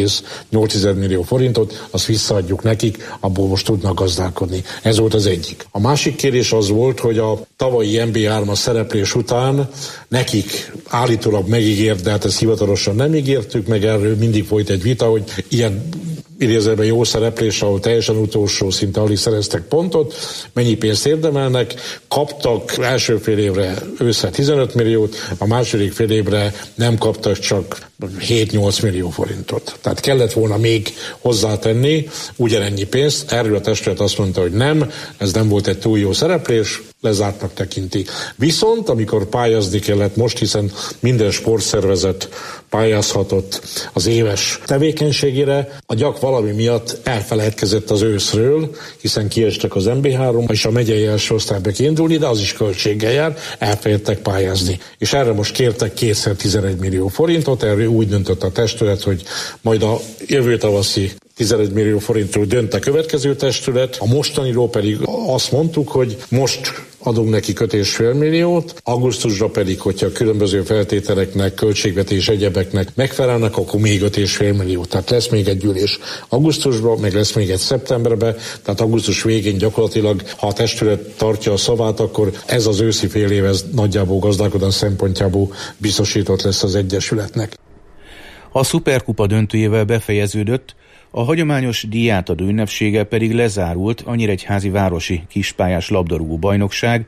3,8 millió forintot, azt visszaadjuk nekik, abból most tudnak gazdálkodni. Ez volt az egyik. A másik kérdés az volt, hogy a tavalyi MB3-as szereplés után nekik állítólag megígért, de hát ezt hivatalosan nem ígértük, meg erről mindig folyt egy vita, hogy ilyen idézőben jó szereplés, ahol teljesen utolsó, szinte alig szereztek pontot, mennyi pénzt érdemelnek, kaptak első fél évre ősszel 15 milliót, a második fél évre nem kaptak, csak 7-8 millió forintot. Tehát kellett volna még hozzátenni ugyanennyi pénzt, erről a testület azt mondta, hogy nem, ez nem volt egy túl jó szereplés, lezártnak tekinti. Viszont, amikor pályázni kellett most, hiszen minden sportszervezet pályázhatott az éves tevékenységére, a gyak valami miatt elfelejtkezett az őszről, hiszen kiestek az MB3, és a megyei első osztályba kiindulni, de az is költséggel jár, elfelejtettek pályázni. És erre most kértek 2x11 millió forintot, erről úgy döntött a testület, hogy majd a jövő tavaszi 11 millió forintról dönt a következő testület, a mostaniról pedig azt mondtuk, hogy most adunk neki 5,5 milliót, augusztusra pedig, hogyha a különböző feltételeknek, költségvetés egyebeknek megfelelnek, akkor még 5,5 millió. Tehát lesz még egy ülés augusztusban, meg lesz még egy szeptemberben, tehát augusztus végén gyakorlatilag, ha a testület tartja a szavát, akkor ez az őszi fél év, ez nagyjából gazdálkodás szempontjából biztosított lesz az egyesületnek. A Szuperkupa döntőjével befejeződött, a hagyományos díjátadó ünnepséggel pedig lezárult a Nyíregyházi városi kispályás labdarúgó bajnokság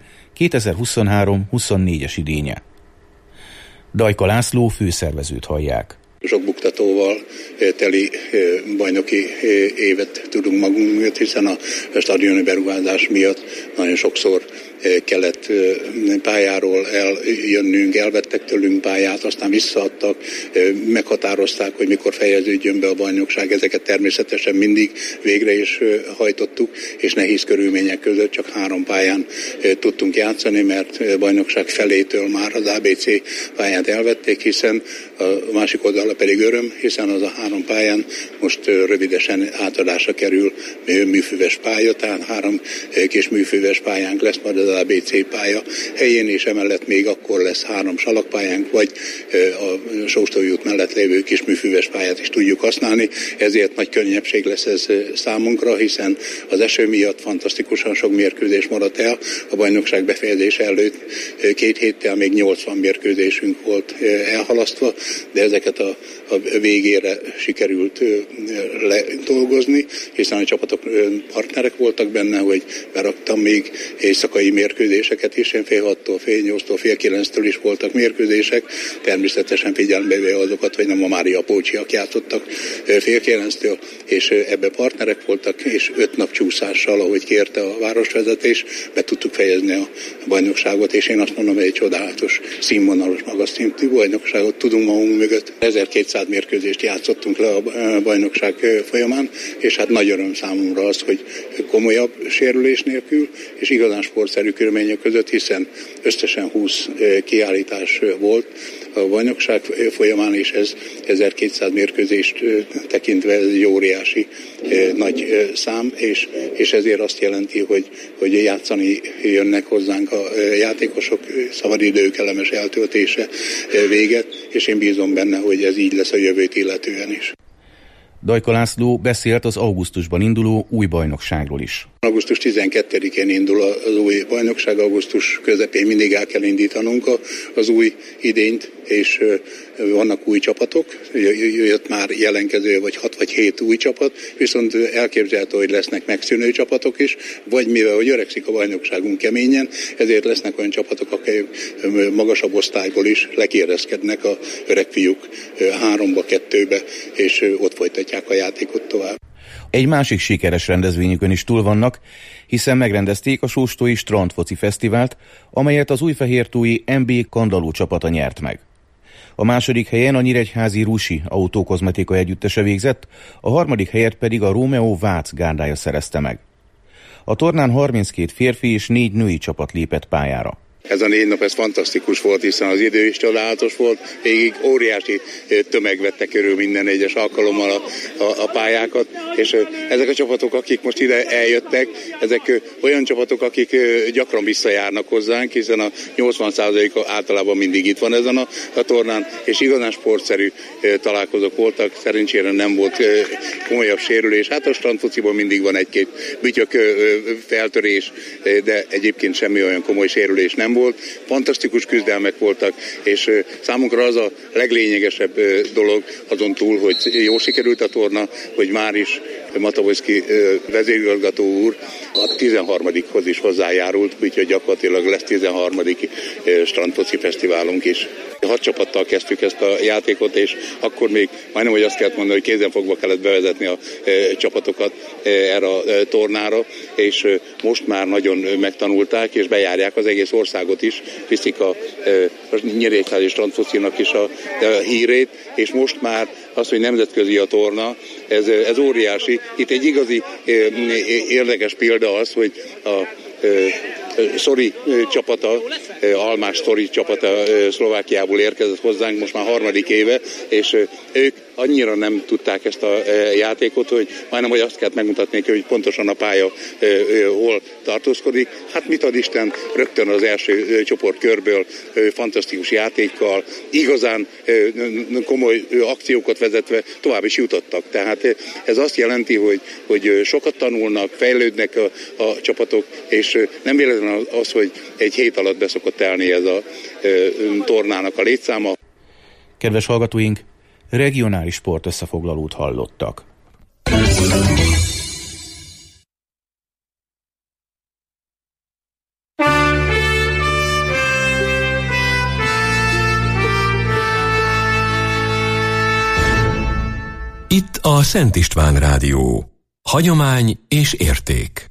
2023-24-es idénye. Dajka László főszervezőt hallják. Sok buktatóval teli bajnoki évet tudunk magunk mögött, hiszen a stadioni beruházás miatt nagyon sokszor kellett pályáról eljönnünk, elvettek tőlünk pályát, aztán visszaadtak, meghatározták, hogy mikor fejeződjön be a bajnokság. Ezeket természetesen mindig végre is hajtottuk, és nehéz körülmények között csak 3 pályán tudtunk játszani, mert bajnokság felétől már az ABC pályát elvették, hiszen a másik oldalra pedig öröm, hiszen az a 3 pályán most rövidesen átadásra kerül műfüves pálya, tehát 3 kis műfüves pályánk lesz majd az ABC pálya helyén, és emellett még akkor lesz 3 salakpályánk, vagy a Sóstói út mellett lévő kis műfüves pályát is tudjuk használni, ezért nagy könnyebbség lesz ez számunkra, hiszen az eső miatt fantasztikusan sok mérkőzés maradt el, a bajnokság befejezése előtt 2 héttel még 80 mérkőzésünk volt elhalasztva, de ezeket a végére sikerült ledolgozni, hiszen a csapatok partnerek voltak benne, hogy beraktam még éjszakai mérkőzéseket is, fél 6-tól, fél 8-tól, fél 9-től is voltak mérkőzések, természetesen figyelembe véve azokat, hogy nem a Mária Pócsiak játszottak fél 9-től, és ebbe partnerek voltak, és 5 nap csúszással, ahogy kérte a városvezetés, be tudtuk fejezni a bajnokságot, és én azt mondom, hogy egy csodálatos, színvonalos, magas szintű bajnokságot tudunk magunk mögött. 1200 1200 mérkőzést játszottunk le a bajnokság folyamán, és hát nagy öröm számomra az, hogy komolyabb sérülés nélkül, és igazán sportszerű körülmények között, hiszen összesen 20 kiállítás volt a bajnokság folyamán, és ez 1200 mérkőzést tekintve ez egy óriási nagy szám, és ezért azt jelenti, hogy játszani jönnek hozzánk a játékosok, szabadidő kellemes eltöltése véget, és én bízom benne, hogy ez így lesz a jövőt illetően is. Dajka László beszélt az augusztusban induló új bajnokságról is. Augusztus 12-én indul az új bajnokság, augusztus közepén mindig el kell indítanunk az új idényt, és vannak új csapatok, jött már jelentkező vagy 6 vagy 7 új csapat, viszont elképzelhető, hogy lesznek megszűnő csapatok is, vagy mivel hogy öregszik a bajnokságunk keményen, ezért lesznek olyan csapatok, akik magasabb osztályból is lekérezkednek a öreg fiúk 3-ba, 2-be, és ott folytatják a játékot tovább. Egy másik sikeres rendezvényükön is túl vannak, hiszen megrendezték a Sóstói Strandfoci Fesztivált, amelyet az újfehértói MB Kandalló csapata nyert meg. A második helyen a nyíregyházi Rusi autókozmetika együttese végzett, a harmadik helyet pedig a Rómeó Vác gárdája szerezte meg. A tornán 32 férfi és 4 női csapat lépett pályára. Ez a 4 nap, ez fantasztikus volt, hiszen az idő is csodálatos volt, végig óriási tömeg vette körül minden egyes alkalommal a pályákat, és ezek a csapatok, akik most ide eljöttek, ezek olyan csapatok, akik gyakran visszajárnak hozzánk, hiszen a 80%-a általában mindig itt van ezen a tornán, és igazán sportszerű találkozók voltak, szerencsére nem volt komolyabb sérülés. Hát a strandfociban mindig van egy-két bütyök feltörés, de egyébként semmi olyan komoly sérülés nem volt. Fantasztikus küzdelmek voltak, és számunkra az a leglényegesebb dolog azon túl, hogy jól sikerült a torna, hogy már is Matavojszki vezérigazgató úr a 13-hoz is hozzájárult, úgyhogy gyakorlatilag lesz 13. strandfoci fesztiválunk is. 6 csapattal kezdtük ezt a játékot, és akkor még majdnem, hogy azt kellett mondani, hogy kézenfogva kellett bevezetni a csapatokat erre a tornára, és most már nagyon megtanulták, és bejárják az egész országot is, viszik a nyíregyházi strandfocinak is a hírét, és most már az, hogy nemzetközi a torna, ez óriási. Itt egy igazi érdekes példa az, hogy a Szori csapata, Almás Szori csapata Szlovákiából érkezett hozzánk most már 3. éve, és ők annyira nem tudták ezt a játékot, hogy majdnem, hogy azt kellett megmutatni, hogy pontosan a pálya hol tartózkodik. Hát mit ad Isten, rögtön az első csoportkörből fantasztikus játékkal, igazán komoly akciókat vezetve tovább is jutottak. Tehát ez azt jelenti, hogy sokat tanulnak, fejlődnek a csapatok, és nem véletlen az, hogy egy hét alatt beszokott telni ez a tornának a létszáma. Kedves hallgatóink, regionális sport összefoglalót hallottak. Itt a Szent István Rádió. Hagyomány és érték.